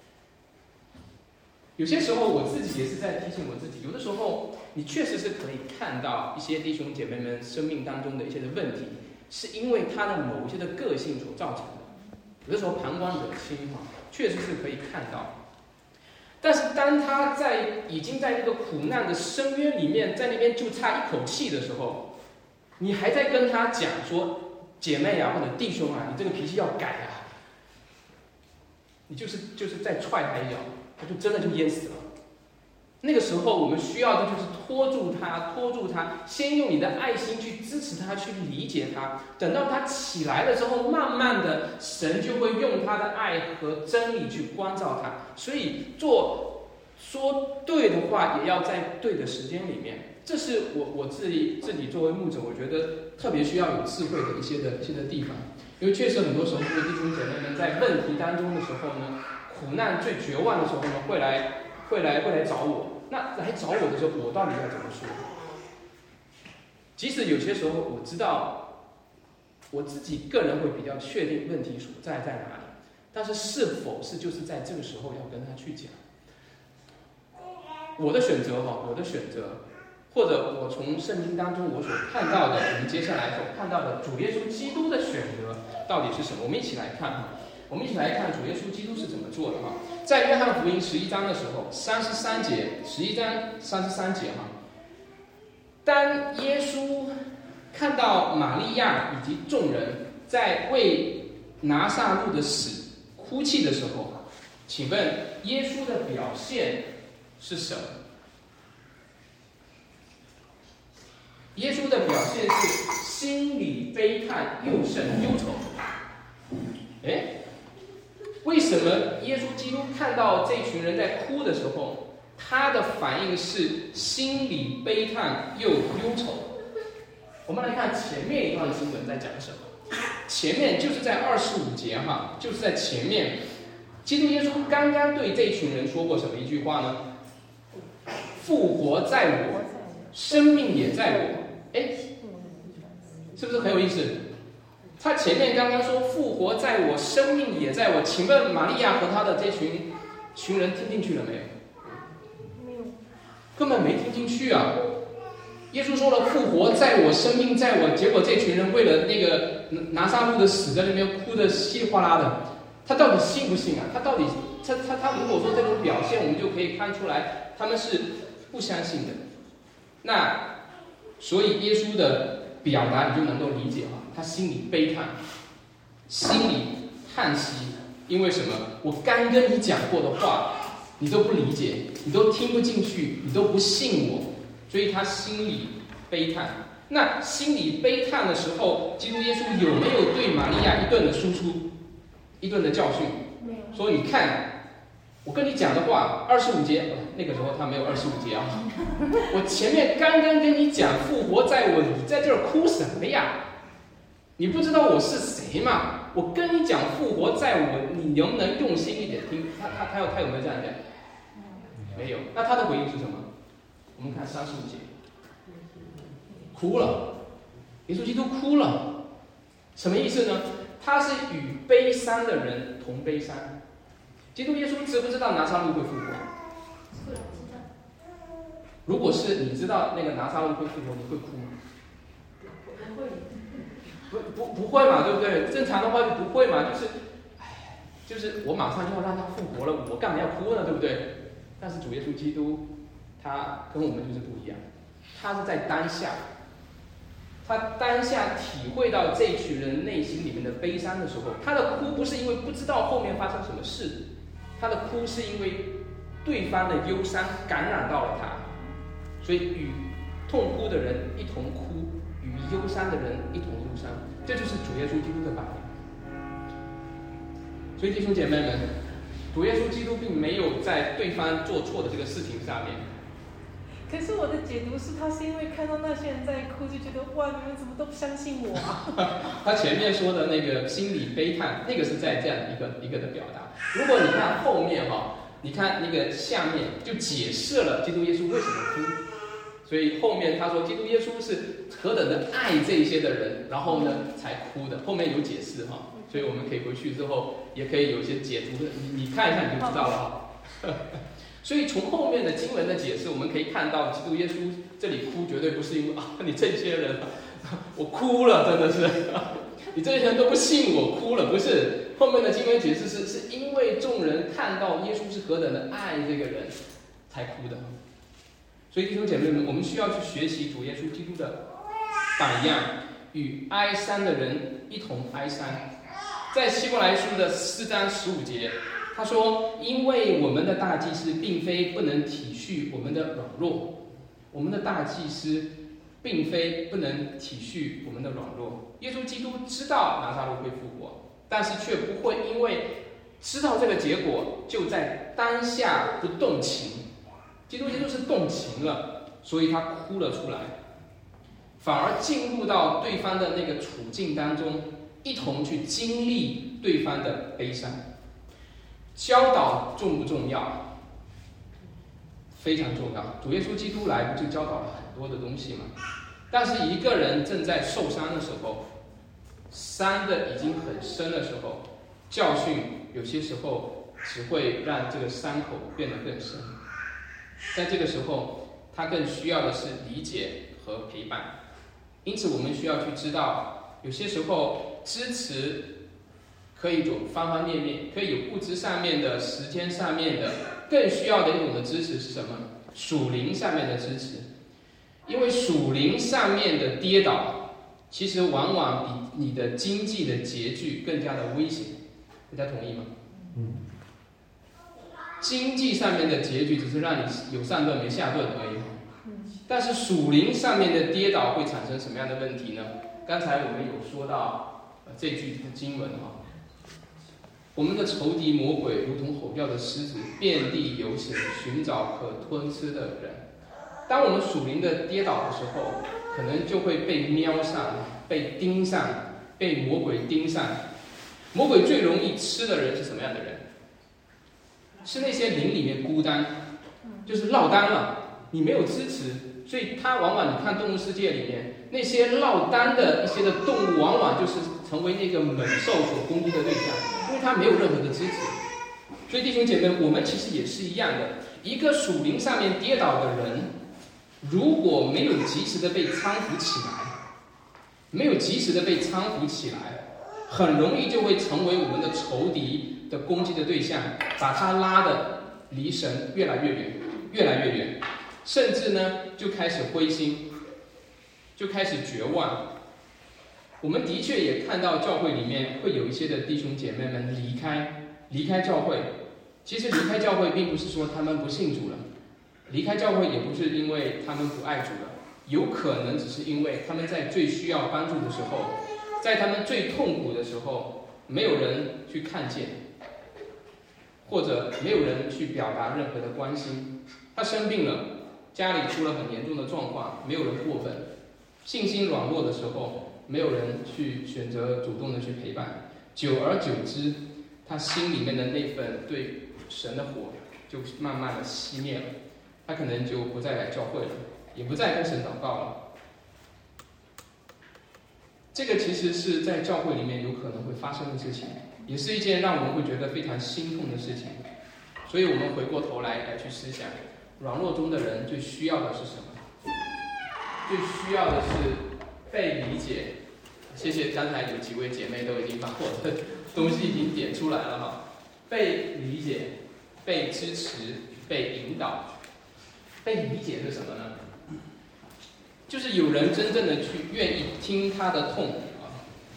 有些时候我自己也是在提醒我自己，有的时候你确实是可以看到一些弟兄姐妹们生命当中的一些的问题，是因为他的某一些的个性所造成的。有的时候旁观者清嘛，确实是可以看到。 但是当他在已经在那个苦难的深渊里面，在那边就差一口气的时候，你还在跟他讲说，姐妹啊，或者弟兄啊，你这个脾气要改啊，你就是就是再踹他一脚，他就真的就淹死了。那个时候我们需要的就是拖住他，拖住他，先用你的爱心去支持他，去理解他。等到他起来了之后，慢慢的，神就会用他的爱和真理去关照他。所以做说对的话，也要在对的时间里面。这是我我自己自己作为牧者，我觉得特别需要有智慧的一些的一些的地方。因为确实很多时候，各位弟兄姐妹们在问题当中的时候呢，苦难最绝望的时候呢，会来会来会来找我。那来找我的时候，我到底要怎么说？即使有些时候我知道我自己个人会比较确定问题所在在哪里，但是是否是就是在这个时候要跟他去讲？我的选择哈，我的选择，或者我从圣经当中我所看到的，我们接下来所看到的主耶稣基督的选择到底是什么？我们一起来看哈。我们一起来看主耶稣基督是怎么做的哈，在约翰福音十一章的时候，三十三节，十一章三十三节哈，当耶稣看到玛利亚以及众人在为拿撒路的死哭泣的时候，请问耶稣的表现是什么？耶稣的表现是心里悲叹又甚忧愁。哎。为什么耶稣基督看到这群人在哭的时候，他的反应是心里悲叹又忧愁？我们来看前面一段经文在讲什么。前面就是在二十五节哈，就是在前面，基督耶稣刚刚对这群人说过什么一句话呢？复活在我，生命也在我。哎，是不是很有意思？他前面刚刚说复活在我，生命也在我，请问玛利亚和他的这群群人听进去了没有？ 没有， 根本没听进去啊！耶稣说了复活在我，生命在我，结果这群人为了那个拿撒路的死在那边哭得稀里哗啦的，他到底信不信啊？他到底他他他如果说这种表现，我们就可以看出来他们是不相信的。那所以耶稣的表达你就能够理解哈。他心里悲叹，心里叹息，因为什么？我刚跟你讲过的话，你都不理解，你都听不进去，你都不信我，所以他心里悲叹。那心里悲叹的时候，基督耶稣有没有对玛利亚一顿的输出，一顿的教训？ 没有。 说你看，我跟你讲的话，二十五节，那个时候他没有二十五节啊。我前面刚刚跟你讲复活在我，你在这儿哭什么呀？你不知道我是谁吗？我跟你讲复活在我，你能不能用心一点听？他他他有他有没有这样讲？没有。那他的回应是什么？我们看三十五节，哭了。耶稣基督哭了，什么意思呢？他是与悲伤的人同悲伤。基督耶稣知不知道拿撒路会复活？如果是你知道那个拿撒路会复活，你会哭吗？ 不会。 不不不会嘛，对不对？正常的话就不会嘛，就是，哎，就是我马上就要让他复活了，我干嘛要哭呢？对不对？但是主耶稣基督，他跟我们就是不一样，他是在当下，他当下体会到这群人内心里面的悲伤的时候，他的哭不是因为不知道后面发生什么事，他的哭是因为对方的忧伤感染到了他，所以与痛哭的人一同哭，与忧伤的人一同忧伤，这就是主耶稣基督的榜样。所以弟兄姐妹们，主耶稣基督并没有在对方做错的这个事情上面。 可是我的解读是，他是因为看到那些人在哭，就觉得哇，你们怎么都不相信我啊？ 他前面说的那个心理悲叹，那个是在这样一个一个的表达。如果你看后面哈，你看那个下面就解释了基督耶稣为什么哭。所以后面他说，基督耶稣是何等的爱这些的人，然后呢才哭的。后面有解释哈，所以我们可以回去之后也可以有一些解读，你你看一下你就知道了哈。所以从后面的经文的解释，我们可以看到，基督耶稣这里哭绝对不是因为啊，你这些人我哭了，真的是，你这些人都不信我，哭了，不是。后面的经文解释是，是因为众人看到耶稣是何等的爱这个人，才哭的。所以弟兄姐妹们，我们需要去学习主耶稣基督的榜样，与哀伤的人一同哀伤。在希伯来书的四章十五节，他说：“因为我们的大祭司并非不能体恤我们的软弱，我们的大祭司并非不能体恤我们的软弱。耶稣基督知道拿撒勒会复活，但是却不会因为知道这个结果，就在当下不动情。基督基督是动情了，所以他哭了出来，反而进入到对方的那个处境当中，一同去经历对方的悲伤。教导重不重要？非常重要。主耶稣基督来不就教导了很多的东西吗？但是一个人正在受伤的时候，伤的已经很深的时候，教训有些时候只会让这个伤口变得更深。在这个时候，他更需要的是理解和陪伴。因此我们需要去知道，有些时候支持可以有方方面面，可以有物质上面的、时间上面的，更需要的一种的支持是什么？属灵上面的支持。因为属灵上面的跌倒，其实往往比你的经济的拮据更加的危险。大家同意吗？ 嗯。 经济上面的拮据只是让你有上顿没下顿而已，但是属灵上面的跌倒会产生什么样的问题呢？刚才我们有说到、呃、这句经文哈，我们的仇敌魔鬼如同吼叫的狮子，遍地游行，寻找可吞吃的人。当我们属灵的跌倒的时候，可能就会被瞄上、被盯上、被魔鬼盯上。魔鬼最容易吃的人是什么样的人？是那些灵里面孤单，就是落单了，你没有支持，所以他往往你看动物世界里面那些落单的一些的动物，往往就是成为那个猛兽所攻击的对象，因为他没有任何的支持。所以弟兄姐妹，我们其实也是一样的，一个属灵上面跌倒的人，如果没有及时的被搀扶起来，没有及时的被搀扶起来，很容易就会成为我们的仇敌的攻击的对象，把他拉的离神越来越远，越来越远，甚至呢就开始灰心，就开始绝望。我们的确也看到教会里面会有一些的弟兄姐妹们离开，离开教会。其实离开教会并不是说他们不信主了，离开教会也不是因为他们不爱主了，有可能只是因为他们在最需要帮助的时候，在他们最痛苦的时候，没有人去看见，或者没有人去表达任何的关心。他生病了，家里出了很严重的状况，没有人过问。信心软弱的时候，没有人去选择主动的去陪伴。久而久之，他心里面的那份对神的火就慢慢的熄灭了，他可能就不再来教会了，也不再跟神祷告了。这个其实是在教会里面有可能会发生的事情，也是一件让我们会觉得非常心痛的事情。所以我们回过头来来去思想，软弱中的人最需要的是什么？最需要的是被理解。谢谢刚才有几位姐妹都已经把我的东西已经点出来了哈。被理解、被支持、被引导。被理解是什么呢？就是有人真正的去愿意听他的痛啊。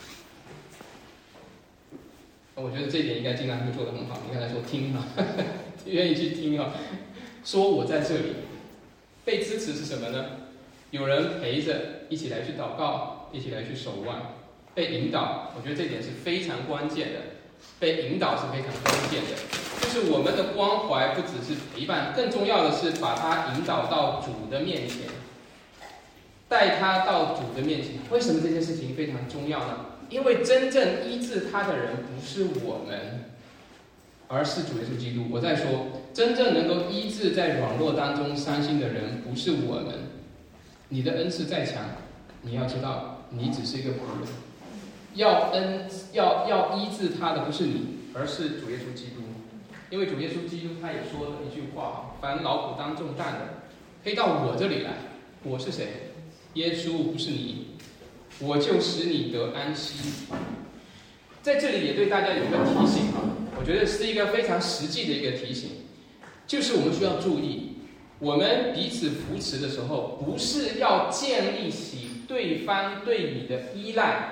我觉得这一点应该金兰会做得很好。你刚才说听啊，愿意去听啊，说我在这里。被支持是什么呢？有人陪着一起来去祷告，一起来去守望。被引导，我觉得这点是非常关键的。被引导是非常关键的，就是我们的关怀不只是陪伴，更重要的是把他引导到主的面前，带他到主的面前。为什么这件事情非常重要呢？因为真正医治他的人不是我们，而是主耶稣基督。我在说，真正能够医治在软弱当中伤心的人不是我们。你的恩赐再强，你要知道，你只是一个仆人。要恩要要医治他的不是你，而是主耶稣基督。因为主耶稣基督他也说了一句话：凡劳苦担重担的，可以到我这里来。我是谁？耶稣，不是你。 我就使你得安息。在这里也对大家有个提醒啊，我觉得是一个非常实际的一个提醒，就是我们需要注意，我们彼此扶持的时候，不是要建立起对方对你的依赖。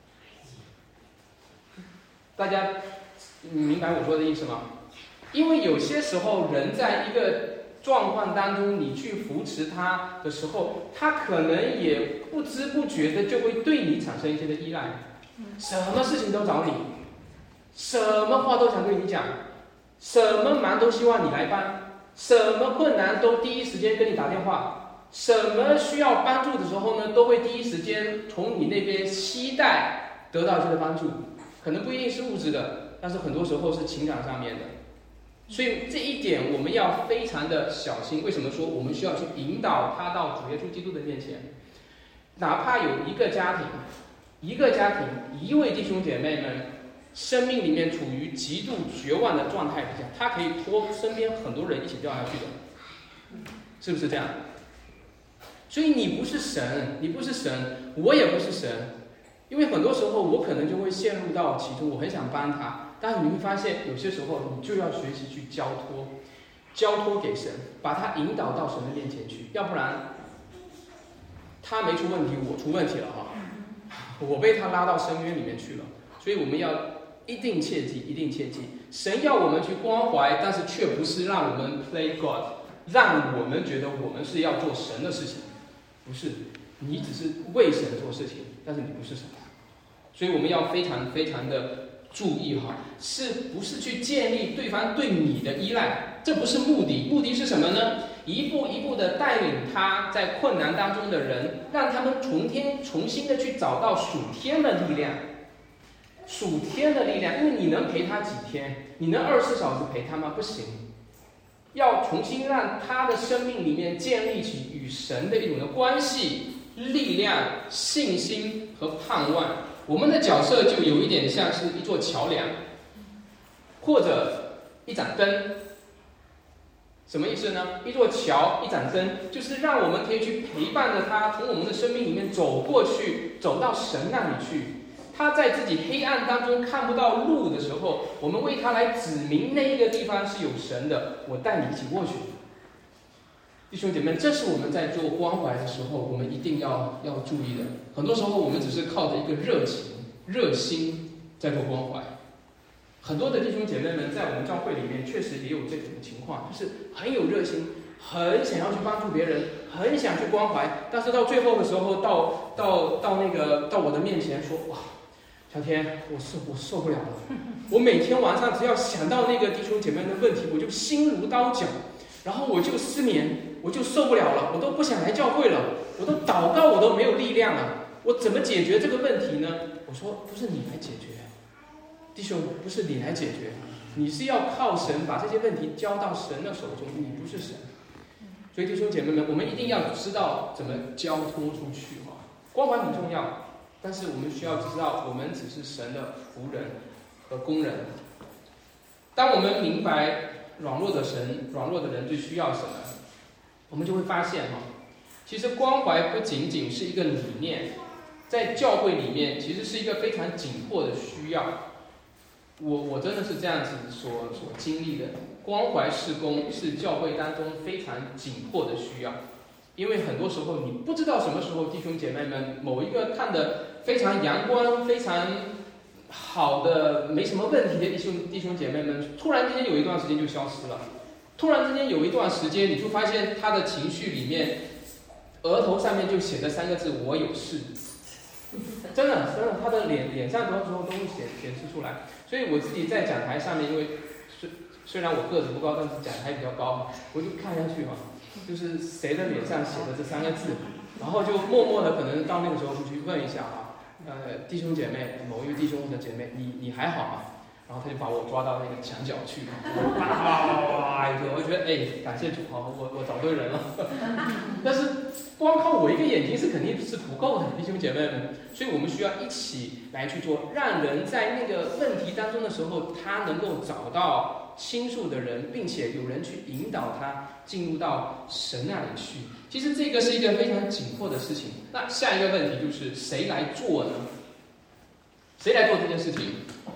大家明白我说的意思吗？因为有些时候人在一个状况当中，你去扶持他的时候，他可能也不知不觉的就会对你产生一些的依赖，什么事情都找你，什么话都想对你讲，什么忙都希望你来帮，什么困难都第一时间跟你打电话，什么需要帮助的时候呢，都会第一时间从你那边期待得到这个帮助。可能不一定是物质的，但是很多时候是情感上面的。所以这一点我们要非常的小心。为什么说我们需要去引导他到主耶稣基督的面前？哪怕有一个家庭，一个家庭，一位弟兄姐妹们，生命里面处于极度绝望的状态底下，他可以拖身边很多人一起掉下去的，是不是这样？所以你不是神，你不是神，我也不是神。因为很多时候我可能就会陷入到其中，我很想帮他，但是你会发现有些时候你就要学习去交托，交托给神，把他引导到神的面前去，要不然他没出问题，我出问题了哈，我被他拉到深渊里面去了。所以我们要一定切记，一定切记，神要我们去关怀，但是却不是让我们 play God， 让我们觉得我们是要做神的事情，不是，你只是为神做事情，但是你不是神。所以我们要非常非常的注意哈，是不是去建立对方对你的依赖？这不是目的，目的是什么呢？一步一步的带领他在困难当中的人，让他们重天重新的去找到属天的力量，属天的力量。因为你能陪他几天？你能二十四小时陪他吗？不行。要重新让他的生命里面建立起与神的一种的关系、力量、信心和盼望。我们的角色就有一点像是一座桥梁，或者一盏灯。什么意思呢？一座桥，一盏灯，就是让我们可以去陪伴着他，从我们的生命里面走过去，走到神那里去。他在自己黑暗当中看不到路的时候，我们为他来指明那一个地方是有神的，我带你一起过去。弟兄姐妹，这是我们在做关怀的时候，我们一定要要注意的。很多时候，我们只是靠着一个热情、热心在做关怀。很多的弟兄姐妹们在我们教会里面，确实也有这种情况，就是很有热心，很想要去帮助别人，很想去关怀，但是到最后的时候，到到到那个到我的面前说，哇，小天，我受我受不了了，我每天晚上只要想到那个弟兄姐妹的问题，我就心如刀绞。然后我就失眠，我就受不了了，我都不想来教会了，我都祷告，我都没有力量了，我怎么解决这个问题呢？我说不是你来解决，弟兄，不是你来解决，你是要靠神把这些问题交到神的手中，你不是神。所以弟兄姐妹们，我们一定要知道怎么交托出去哈，关怀很重要，但是我们需要知道，我们只是神的仆人和工人。当我们明白软弱的神，软弱的人最需要什么，我们就会发现哈，其实关怀不仅仅是一个理念，在教会里面其实是一个非常紧迫的需要。我我真的是这样子所所经历的，关怀事工是教会当中非常紧迫的需要，因为很多时候你不知道什么时候弟兄姐妹们某一个看得非常阳光、非常好的没什么问题的弟兄弟兄姐妹们，突然之间有一段时间就消失了，突然之间有一段时间，你就发现他的情绪里面，额头上面就写着三个字：我有事。真的，真的，他的脸脸上多时候都会显显示出来。所以我自己在讲台上面，因为虽虽然我个子不高，但是讲台比较高，我就看下去嘛，就是谁的脸上写的这三个字，然后就默默的可能到那个时候就去问一下啊。呃，弟兄姐妹，某一位弟兄或者姐妹，你你还好吗？然后他就把我抓到那个墙角去，哇一个，我觉得哎，感谢主哈，我我找对人了。但是光靠我一个眼睛是肯定是不够的，弟兄姐妹们，所以我们需要一起来去做，让人在那个问题当中的时候，他能够找到倾诉的人，并且有人去引导他进入到神那里去。其实这个是一个非常紧迫的事情。那下一个问题就是谁来做呢？谁来做这件事情？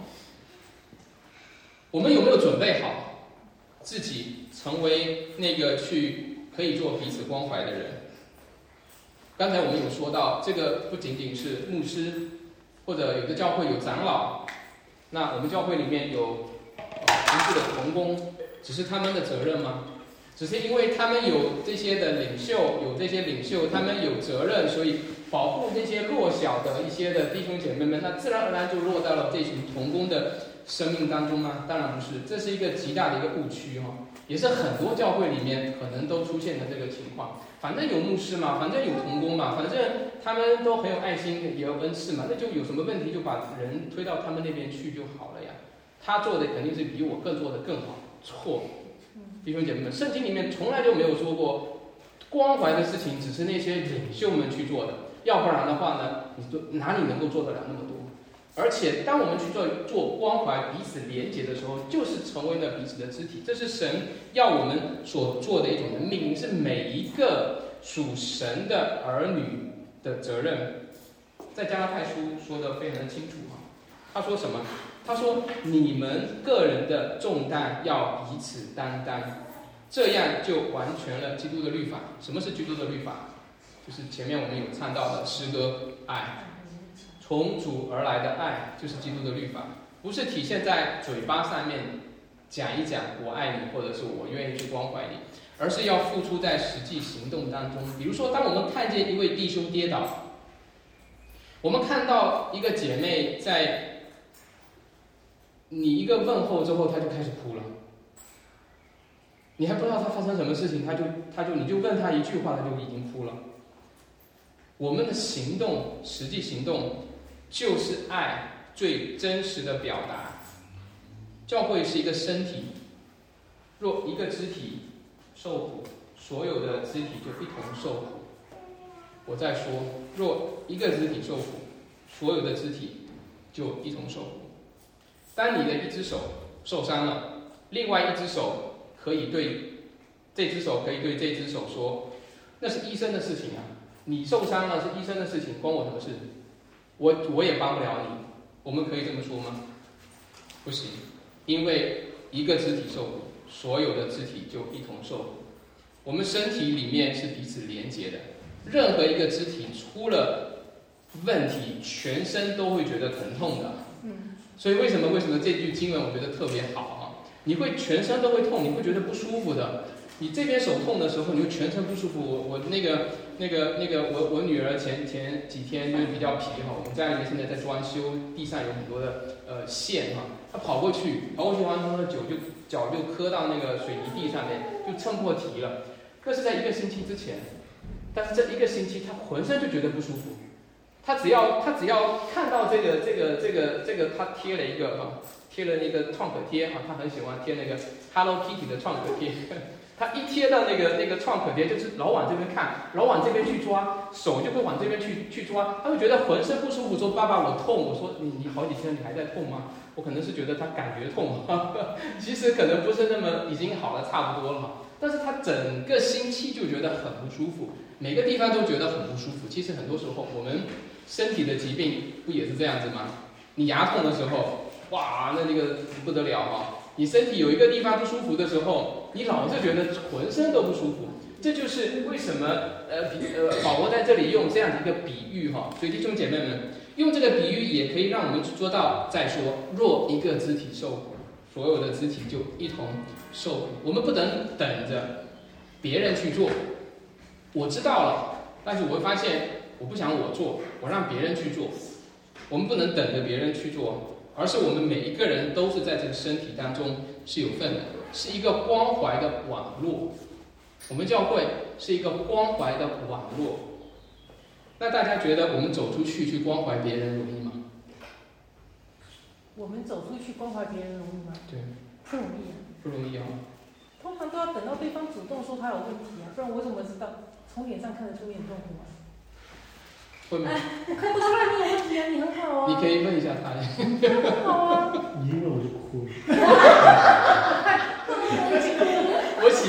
我们有没有准备好自己成为那个去可以做彼此关怀的人？刚才我们有说到，这个不仅仅是牧师，或者有的教会有长老，那我们教会里面有服侍的同工，只是他们的责任吗？只是因为他们有这些的领袖，有这些领袖，他们有责任，所以保护这些弱小的一些的弟兄姐妹们，那自然而然就落到了这群同工的生命当中吗？当然不是，这是一个极大的一个误区哈、哦，也是很多教会里面可能都出现的这个情况。反正有牧师嘛，反正有同工嘛，反正他们都很有爱心，也有恩赐嘛，那就有什么问题就把人推到他们那边去就好了呀。他做的肯定是比我更做的更好，错。弟兄姐妹们，圣经里面从来就没有说过关怀的事情只是那些领袖们去做的，要不然的话呢，你就哪里能够做得了那么多？而且当我们去做做关怀、彼此连结的时候，就是成为了彼此的肢体，这是神要我们所做的一种的命令，是每一个属神的儿女的责任。在加拉太书说得非常的清楚啊，他说什么？他说你们个人的重担要彼此担当，这样就完全了基督的律法。什么是基督的律法？就是前面我们有唱到的诗歌爱，从主而来的爱就是基督的律法，不是体现在嘴巴上面讲一讲我爱你，或者是我愿意去关怀你，而是要付出在实际行动当中。比如说当我们看见一位弟兄跌倒，我们看到一个姐妹在你一个问候之后，他就开始哭了。你还不知道他发生什么事情，他就他就你就问他一句话，他就已经哭了。我们的行动，实际行动，就是爱最真实的表达。教会是一个身体，若一个肢体受苦，所有的肢体就一同受苦。我再说，若一个肢体受苦，所有的肢体就一同受苦。当你的一只手受伤了，另外一只手可以对这只手可以对这只手说，那是医生的事情啊，你受伤了是医生的事情，关我什么事？我我也帮不了你。我们可以这么说吗？不行，因为一个肢体受苦，所有的肢体就一同受苦。我们身体里面是彼此连结的，任何一个肢体出了问题，全身都会觉得疼痛的。所以为什么为什么这句经文我觉得特别好啊？你会全身都会痛，你会觉得不舒服的。你这边手痛的时候，你就全身不舒服。我我那个那个那个我我女儿前前几天就是比较皮哈，我们家里面现在在装修，地上有很多的呃线哈，她跑过去跑过去完之后，脚就脚就磕到那个水泥地上面，就撑破蹄了。那是在一个星期之前，但是这一个星期她浑身就觉得不舒服。他只要他只要看到这个这个这个这个，他贴了一个啊，贴了那个创可贴啊，他很喜欢贴那个 Hello Kitty 的创可贴。他一贴到那个那个创可贴，就是老往这边看，老往这边去抓，手就会往这边去去抓，他会觉得浑身不舒服，说爸爸我痛。我说你你好几天你还在痛吗？我可能是觉得他感觉痛，其实可能不是那么已经好了差不多了，但是他整个星期就觉得很不舒服，每个地方都觉得很不舒服。其实很多时候我们身体的疾病不也是这样子吗？你牙痛的时候，哇，那那个不得了啊！你身体有一个地方不舒服的时候，你老是觉得浑身都不舒服。这就是为什么呃呃保罗在这里用这样的一个比喻哈。所以弟兄姐妹们，用这个比喻也可以让我们做到再说，若一个肢体受苦，所有的肢体就一同受苦。我们不能等着别人去做，我知道了，但是我会发现我不想我做，我让别人去做。我们不能等着别人去做，而是我们每一个人都是在这个身体当中是有份的，是一个关怀的网络。我们教会是一个关怀的网络。那大家觉得我们走出去去关怀别人容易吗？ 我们走出去关怀别人容易吗？ 对， 不容易啊。 不容易啊。 通常都要等到对方主动说他有问题啊，不然我怎么知道？从脸上看得出你很痛苦吗？ 会吗？ 哎，我看不出来你有问题啊，你很好啊。 你可以问一下他。 很好啊。 你一问我就哭了。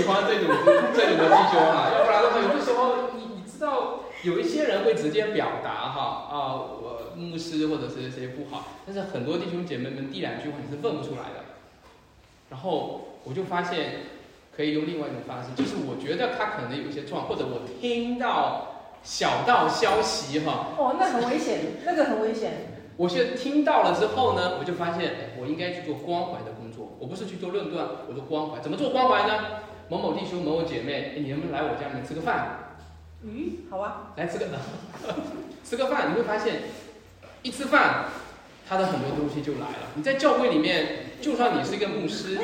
喜欢这种这种的弟兄啊，要不然的话，有的时候你你知道，有一些人会直接表达哈啊，我牧师或者是谁不好，但是很多弟兄姐妹们第两句话你是问不出来的。然后我就发现可以用另外一种方式，就是我觉得他可能有一些状况，或者我听到小道消息哈。 哦，那很危险，那个很危险。 我现在听到了之后呢，我就发现，哎，我应该去做关怀的工作。我不是去做论断，我做关怀。怎么做关怀呢？某某弟兄、某某姐妹，哎，你能不能来我家里面吃个饭？ 鱼，好啊， 来吃个吃个饭，你会发现，一吃饭，他的很多东西就来了。你在教会里面，就算你是一个牧师，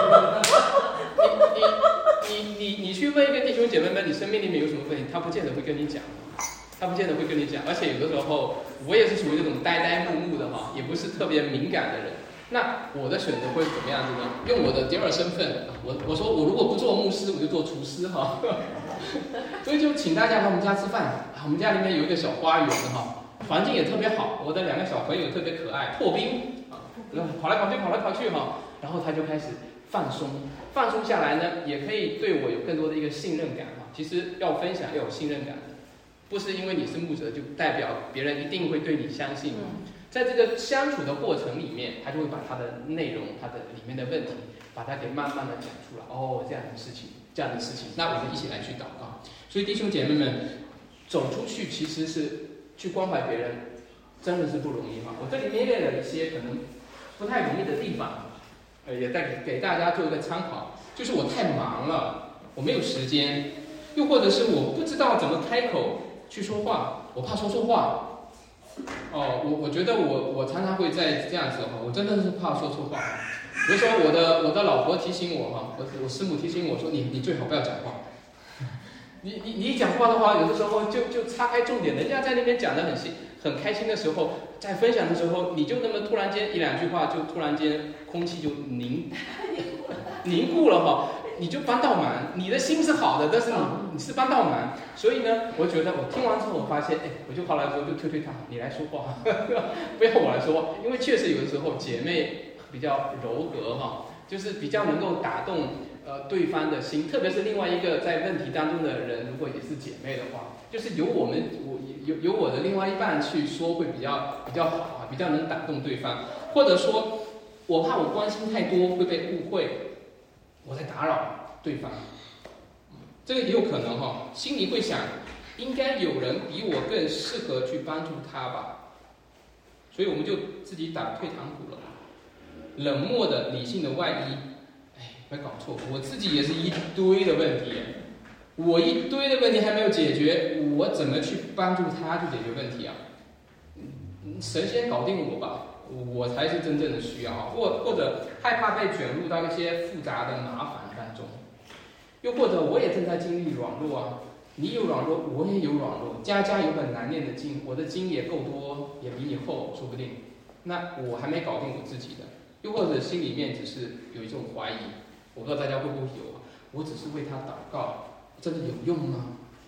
你你你你你去问一个弟兄姐妹们，你生命里面有什么问题，他不见得会跟你讲。他不见得会跟你讲，而且有的时候我也是属于这种呆呆木木的哈，也不是特别敏感的人。那我的选择会怎么样子呢？用我的第二身份，我我说我如果不做牧师，我就做厨师哈。所以就请大家来我们家吃饭。我们家里面有一个小花园哈，环境也特别好，我的两个小朋友特别可爱，破冰啊，跑来跑去跑来跑去哈，然后他就开始放松，放松下来呢，也可以对我有更多的一个信任感哈。其实要分享要有信任感。不是因为你是牧者就代表别人一定会对你相信，在这个相处的过程里面，他就会把他的内容、他的里面的问题，把它给慢慢的讲出来。哦，这样的事情，这样的事情，那我们一起来去祷告。所以弟兄姐妹们，走出去其实是去关怀别人，真的是不容易哈。我这里面列了一些可能不太容易的地方，呃，也带给大家做一个参考。就是我太忙了，我没有时间，又或者是我不知道怎么开口去说话，我怕说错话。哦，我我觉得我我常常会在这样子哈，我真的是怕说错话。比如说我的我的老婆提醒我哈，我我师母提醒我说你你最好不要讲话。你你你一讲话的话，有的时候就就岔开重点，人家在那边讲得很心很开心的时候，在分享的时候，你就那么突然间一两句话，就突然间空气就凝凝固了哈。你就帮倒忙，你的心是好的，但是你你是帮倒忙，所以呢，我觉得我听完之后，我发现，哎，我就后来说就推推他，你来说话，不要我来说，因为确实有的时候姐妹比较柔和哈，就是比较能够打动呃对方的心，特别是另外一个在问题当中的人，如果也是姐妹的话，就是由我们我由由我的另外一半去说会比较比较好啊，比较能打动对方，或者说我怕我关心太多会被误会。我在打扰对方，这个也有可能哈，心里会想，应该有人比我更适合去帮助他吧，所以我们就自己打退堂鼓了。冷漠的理性的外衣，哎，没搞错，我自己也是一堆的问题，我一堆的问题还没有解决，我怎么去帮助他去解决问题啊？神仙搞定我吧。我才是真正的需要，或或者害怕被卷入到一些复杂的麻烦当中，又或者我也正在经历软弱啊，你有软弱，我也有软弱，家家有本难念的经，我的经也够多，也比你厚，说不定。那我还没搞定我自己的，又或者心里面只是有一种怀疑，我不知道大家会不会有啊？我只是为他祷告，真的有用吗？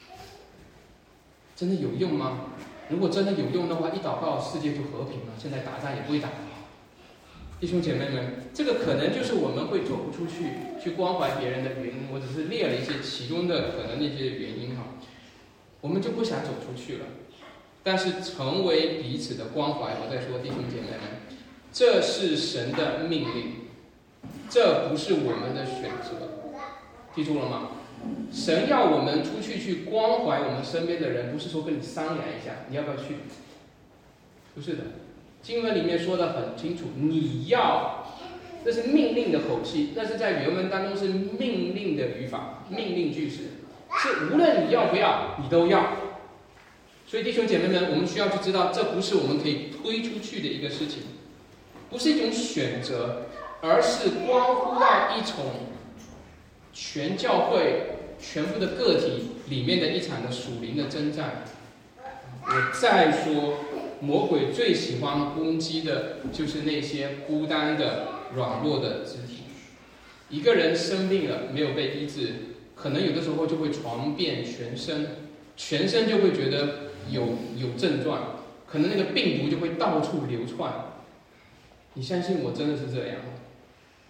真的有用吗？如果真的有用的话，一祷告世界就和平了，现在打仗也不会打了。弟兄姐妹们，这个可能就是我们会走不出去去关怀别人的原因。我只是列了一些其中的可能的一些原因哈，我们就不想走出去了。但是成为彼此的关怀，我在说弟兄姐妹们，这是神的命令，这不是我们的选择，记住了吗？神要我们出去去关怀我们身边的人，不是说跟你商量一下你要不要去，不是的。经文里面说的很清楚，你要，这是命令的口气，那是在原文当中是命令的语法，命令句式，是无论你要不要，你都要。所以弟兄姐妹们，我们需要去知道，这不是我们可以推出去的一个事情，不是一种选择，而是关乎到一种全教会全部的个体里面的一场的属灵的征战。我再说，魔鬼最喜欢攻击的就是那些孤单的软弱的肢体。一个人生病了没有被医治，可能有的时候就会传遍全身，全身就会觉得有有症状，可能那个病毒就会到处流窜。你相信我真的是这样？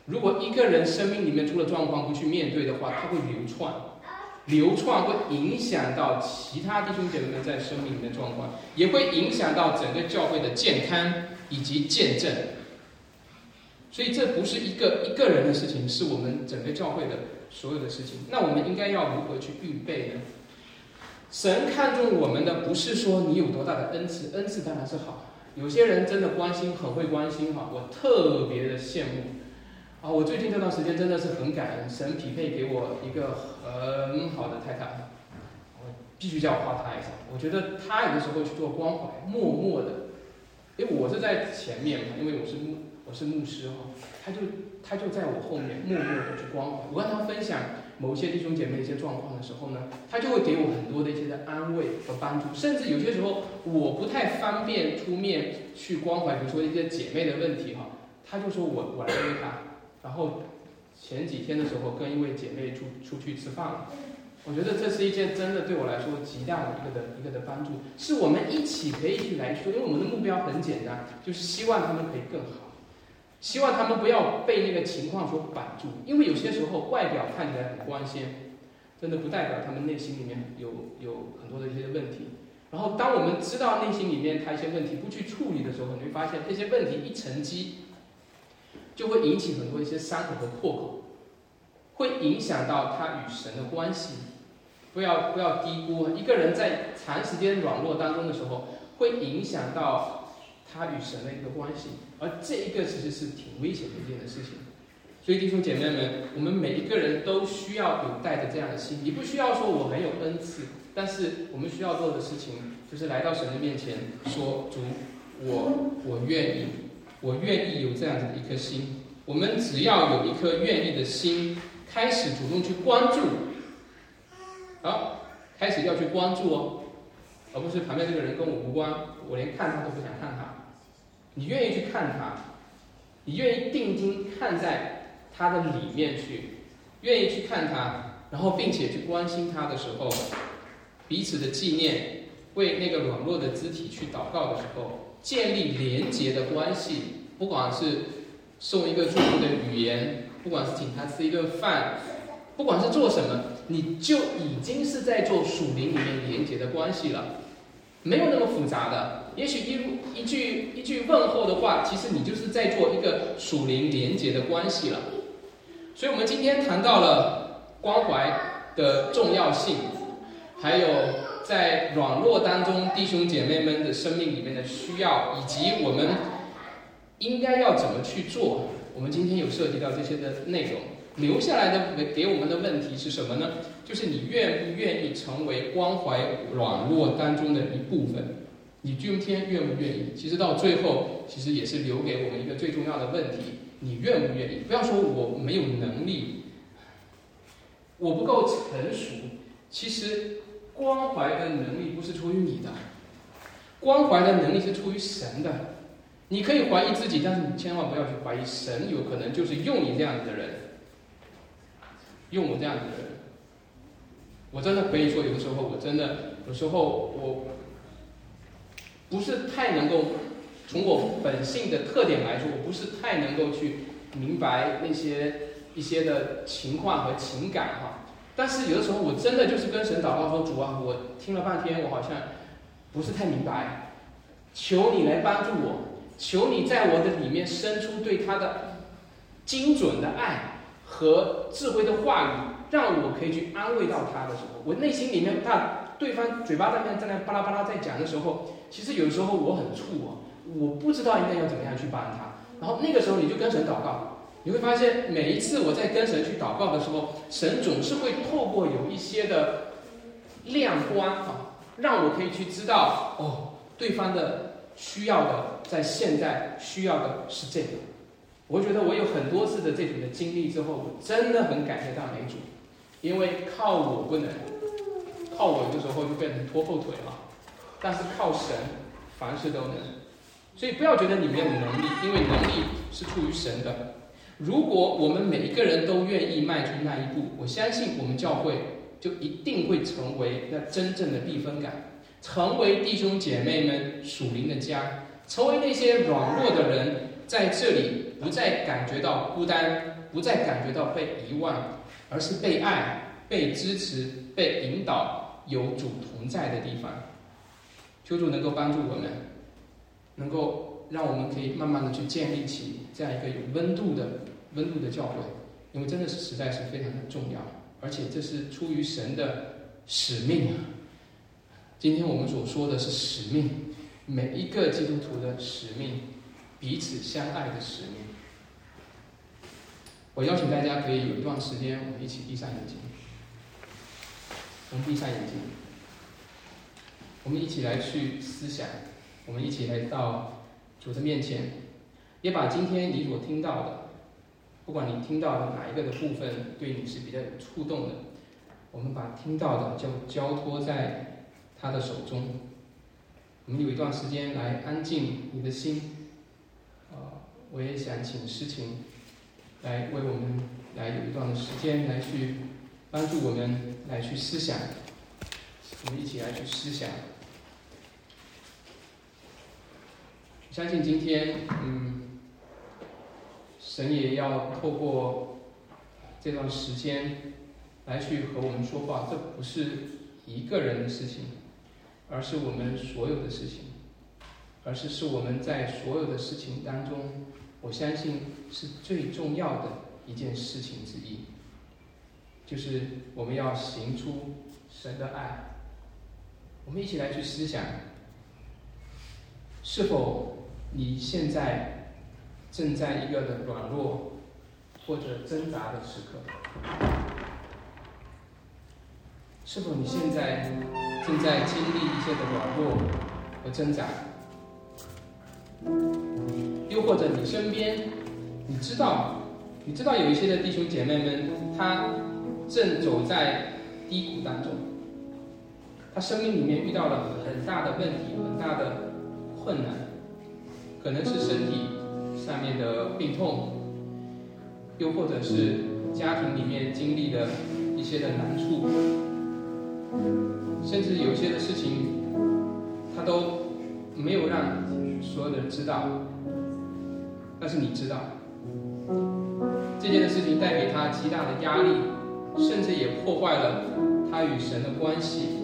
如果一个人生命里面出了状况不去面对的话，他会流窜，流窜会影响到其他弟兄姐妹们在生命里面的状况，也会影响到整个教会的健康以及见证。所以这不是一个一个人的事情，是我们整个教会的所有的事情。那我们应该要如何去预备呢？神看重我们的不是说你有多大的恩赐，恩赐当然是好，有些人真的关心，很会关心哈，我特别的羡慕啊！我最近这段时间真的是很感恩，神匹配给我一个很好的太太，我必须要夸她一下。我觉得她有的时候去做关怀，默默的，因为我是在前面嘛，因为我是牧我是牧师哈，她就她就在我后面默默的去关怀。我跟她分享某些弟兄姐妹一些状况的时候呢，她就会给我很多的一些的安慰和帮助，甚至有些时候我不太方便出面去关怀，比如说一些姐妹的问题哈，她就说我我来约她。然后前几天的时候跟一位姐妹出出去吃饭了，我觉得这是一件真的对我来说极大的一个的一个的帮助，是我们一起可以去来说，因为我们的目标很简单，就是希望他们可以更好，希望他们不要被那个情况所绑住，因为有些时候外表看起来很光鲜，真的不代表他们内心里面有有很多的一些问题。然后当我们知道内心里面他一些问题不去处理的时候，你会发现这些问题一沉积，就会引起很多一些伤口和破口，会影响到他与神的关系。不要不要低估，一个人在长时间软弱当中的时候，会影响到他与神的一个关系，而这一个其实是挺危险的一件的事情。所以弟兄姐妹们，我们每一个人都需要有带着这样的心，你不需要说我很有恩赐，但是我们需要做的事情就是来到神的面前说，主，我我愿意。我愿意有这样子的一颗心，我们只要有一颗愿意的心，开始主动去关注，好，开始要去关注哦，而不是旁边这个人跟我无关，我连看他都不想看他。你愿意去看他，你愿意定睛看在他的里面去，愿意去看他，然后并且去关心他的时候，彼此的纪念，为那个软弱的肢体去祷告的时候，建立连结的关系，不管是送一个祝福的语言，不管是请他吃一顿饭，不管是做什么，你就已经是在做属灵里面连结的关系了，没有那么复杂的。也许一一句一句问候的话，其实你就是在做一个属灵连结的关系了。所以我们今天谈到了关怀的重要性，还有在软弱当中弟兄姐妹们的生命里面的需要，以及我们应该要怎么去做。我们今天有涉及到这些的内容，留下来的给我们的问题是什么呢？就是你愿不愿意成为关怀软弱当中的一部分？你今天愿不愿意？其实到最后，其实也是留给我们一个最重要的问题：你愿不愿意？不要说我没有能力，我不够成熟。其实关怀的能力不是出于你的，关怀的能力是出于神的。你可以怀疑自己，但是你千万不要去怀疑神，有可能就是用你这样子的人，用我这样子的人。我真的可以说，有的时候我真的有时候我不是太能够从我本性的特点来说，我不是太能够去明白那些一些的情况和情感哈。但是有的时候我真的就是跟神祷告说，主啊，我听了半天，我好像不是太明白，求你来帮助我，求你在我的里面生出对他的精准的爱和智慧的话语，让我可以去安慰到他的时候，我内心里面他对方嘴巴在那在那巴拉巴拉在讲的时候，其实有时候我很怵啊，我不知道应该要怎么样去帮他。然后那个时候你就跟神祷告，你会发现每一次我在跟神去祷告的时候，神总是会透过有一些的亮光啊，让我可以去知道哦，对方的需要的在现在需要的是这个。我觉得我有很多次的这种的经历之后，我真的很感谢大美主，因为靠我不能，靠我有的时候就变成拖后腿了，但是靠神凡事都能。所以不要觉得你没有能力，因为能力是出于神的。如果我们每一个人都愿意迈出那一步，我相信我们教会就一定会成为那真正的避风港，成为弟兄姐妹们属灵的家，成为那些软弱的人在这里不再感觉到孤单，不再感觉到被遗忘，而是被爱、被支持、被引导，有主同在的地方。求主能够帮助我们，能够让我们可以慢慢的去建立起这样一个有温度的温度的教会，因为真的是实在是非常的重要，而且这是出于神的使命啊。今天我们所说的是使命，每一个基督徒的使命，彼此相爱的使命。我邀请大家可以有一段时间，我们一起闭上眼睛，我们闭上眼睛，我们一起来去思想，我们一起来到主的面前，也把今天你所听到的，不管你听到的哪一个的部分对你是比较有触动的，我们把听到的就交托在他的手中。我们有一段时间来安静你的心，呃，我也想请诗晴来为我们来有一段的时间来去帮助我们来去思想，我们一起来去思想。相信今天，嗯，神也要透过这段时间来去和我们说话，这不是一个人的事情，而是我们所有的事情，而是是我们在所有的事情当中，我相信是最重要的一件事情之一，就是我们要行出神的爱。我们一起来去思想，是否你现在正在一个的软弱或者挣扎的时刻？是否你现在正在经历一些的软弱和挣扎？又或者你身边，你知道，你知道有一些的弟兄姐妹们，他正走在低谷当中，他生命里面遇到了很大的问题，很大的困难，可能是身体上面的病痛，又或者是家庭里面经历的一些的难处，甚至有一些的事情他都没有让所有的人知道，但是你知道这件的事情带给他极大的压力，甚至也破坏了他与神的关系。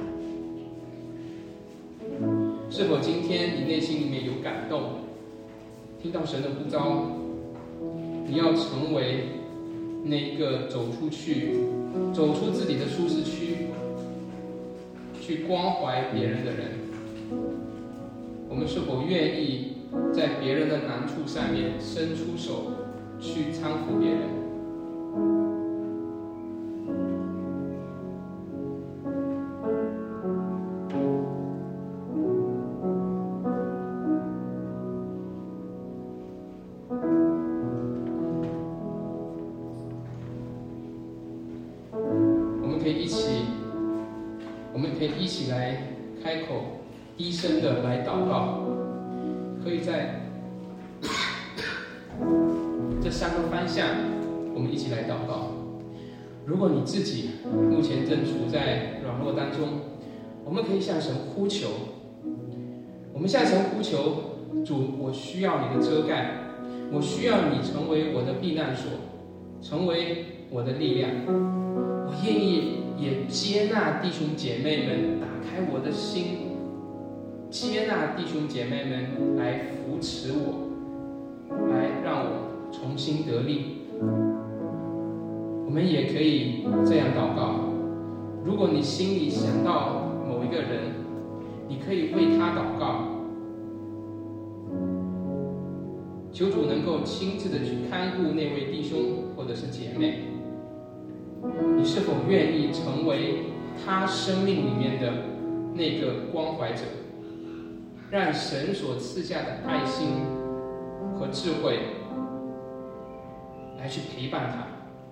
是否今天你内心里面有感动，听到神的呼召，你要成为那一个走出去走出自己的舒适区，去关怀别人的人？我们是否愿意在别人的难处上面伸出手去搀扶别人？我们可以一起，我们可以一起来开口低声的来祷告，可以在这三个方向我们一起来祷告。如果你自己目前正处在软弱当中，我们可以向神呼求，我们向神呼求，主，我需要你的遮盖，我需要你成为我的避难所，成为我的力量。我愿意也接纳弟兄姐妹们，打开我的心，接纳弟兄姐妹们来扶持我，来让我重新得力。我们也可以这样祷告，如果你心里想到某一个人，你可以为他祷告，求主能够亲自的去看顾那位弟兄或者是姐妹。你是否愿意成为他生命里面的那个关怀者，让神所赐下的爱心和智慧来去陪伴他？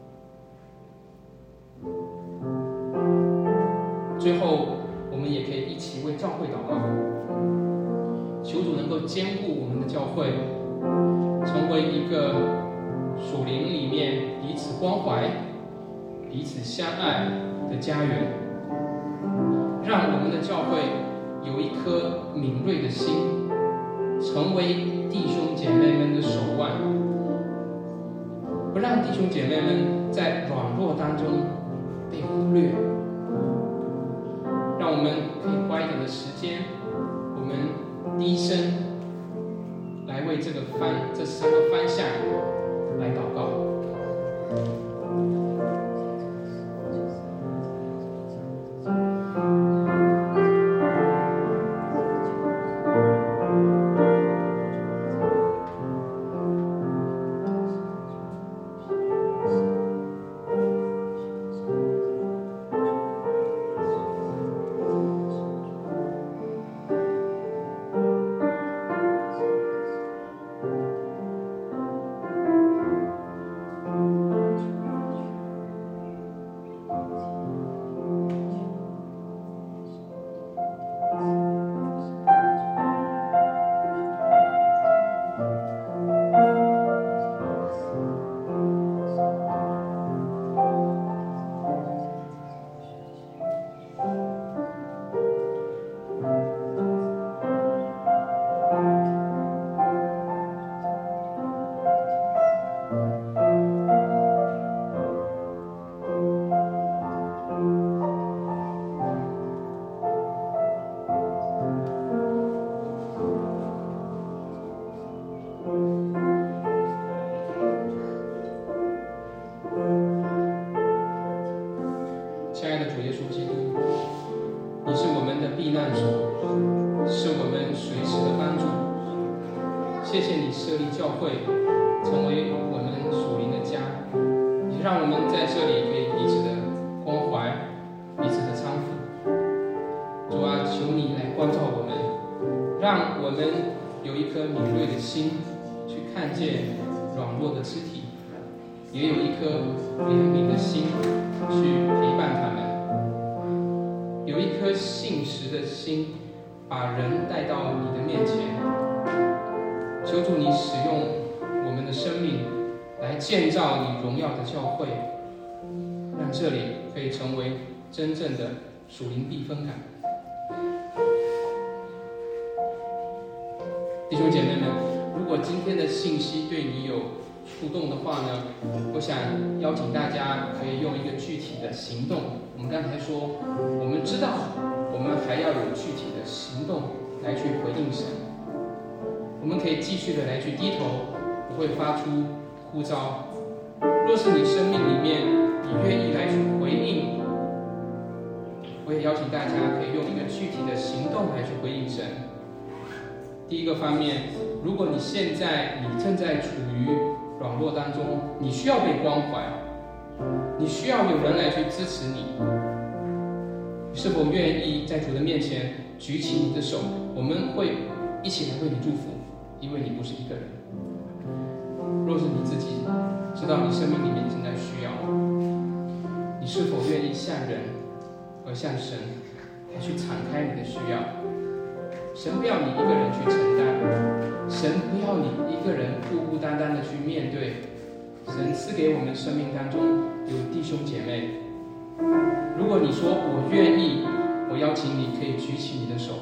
最后我们也可以一起为教会祷告，求主能够坚固我们的教会，成为一个属灵里面彼此关怀彼此相爱的家园，让我们的教会有一颗敏锐的心， 成为弟兄姐妹们的手腕，不让弟兄姐妹们在软弱当中被忽略。让我们可以花一点的时间，我们低声来为这个方这三个方向来祷告。谢谢你设立教会，成为我们属灵的家，也让我们在这里可以彼此的关怀，彼此的搀扶。主啊，求你来光照我们，让我们有一颗敏锐的心，去看见软弱的肢体，也有一颗怜悯的心，去陪伴他们，有一颗信实的心，把人带到你的面前。求主你使用我们的生命来建造你荣耀的教会，让这里可以成为真正的属灵避风港。弟兄姐妹们，如果今天的信息对你有触动的话呢，我想邀请大家可以用一个具体的行动。我们刚才说，我们知道我们还要有具体的行动来去回应神。我们可以继续的来去低头，不会发出呼召。若是你生命里面你愿意来去回应，我也邀请大家可以用一个具体的行动来去回应神。第一个方面，如果你现在你正在处于软弱当中，你需要被关怀，你需要有人来去支持你，你是否愿意在主的面前举起你的手？我们会一起来为你祝福，因为你不是一个人。若是你自己知道你生命里面正在需要，你是否愿意向人而向神来去敞开你的需要？神不要你一个人去承担，神不要你一个人孤孤单单的去面对。神赐给我们生命当中有弟兄姐妹，如果你说我愿意，我邀请你可以举起你的手。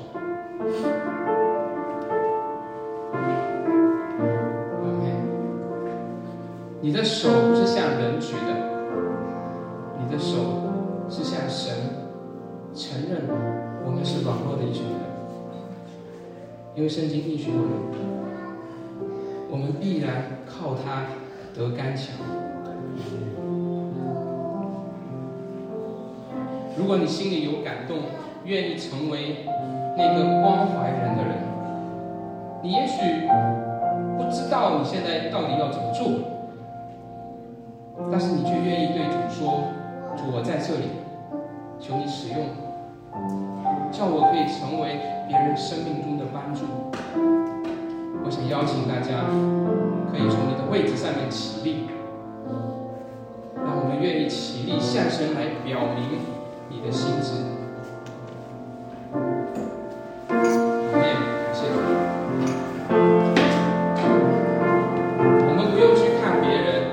你的手不是向人举的，你的手是向神承认我们是软弱的一群人。因为圣经应许我们，我们必然靠他得刚强。如果你心里有感动，愿意成为那个关怀人的人，你也许不知道你现在到底要怎么做，但是你却愿意对主说：主，我在这里，求你使用，叫我可以成为别人生命中的帮助。我想邀请大家可以从你的位置上面起立，让我们愿意起立向神来表明你的心志。阿们，感谢主。我们不用去看别人，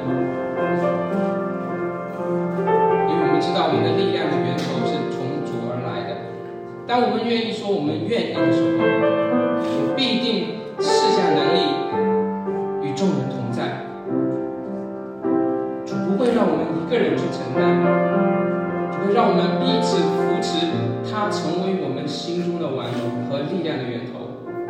因为我们知道我们的力量的源头是从主而来的。当我们愿意说我们愿意的时候，主必定赐下能力与众人同在。主不会让我们一个人去承担，主会让我们彼此扶持，他成为我们心中的玩和力量的源头。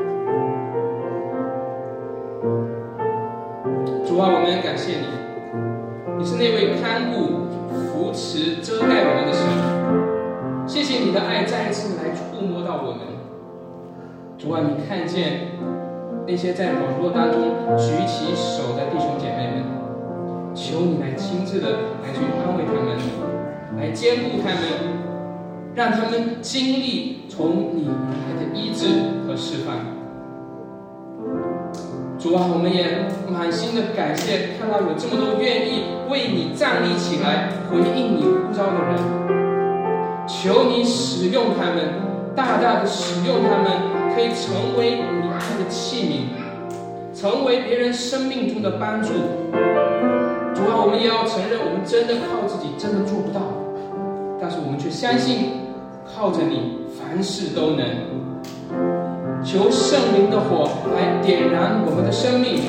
主啊，我们感谢你，你是那位看顾、扶持、遮盖我们的神。谢谢你的爱再一次来触摸到我们。主啊，你看见那些在软弱当中举起手的弟兄姐妹们，求你来亲自的来去安慰他们，来坚固他们，让他们经历从你而来的医治和释放。主啊，我们也满心的感谢，看到有这么多愿意为你站立起来回应你呼召的人。求你使用他们，大大的使用他们，可以成为你爱的器皿，成为别人生命中的帮助。主啊，我们也要承认，我们真的靠自己真的做不到，但是我们却相信，靠着你凡事都能。求圣灵的火来点燃我们的生命，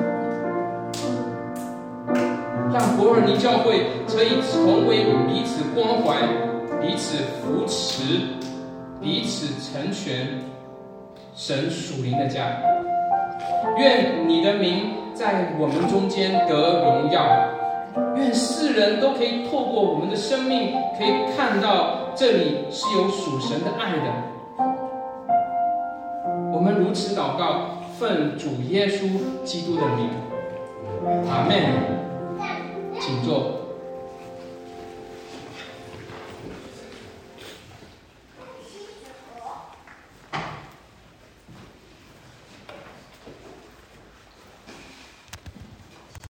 让伯尔尼教会可以成为彼此关怀、彼此扶持、彼此成全神属灵的家。愿你的名在我们中间得荣耀，愿世人都可以透过我们的生命，可以看到这里是有属神的爱的。我们如此祷告，奉主耶稣基督的名，阿们。请坐。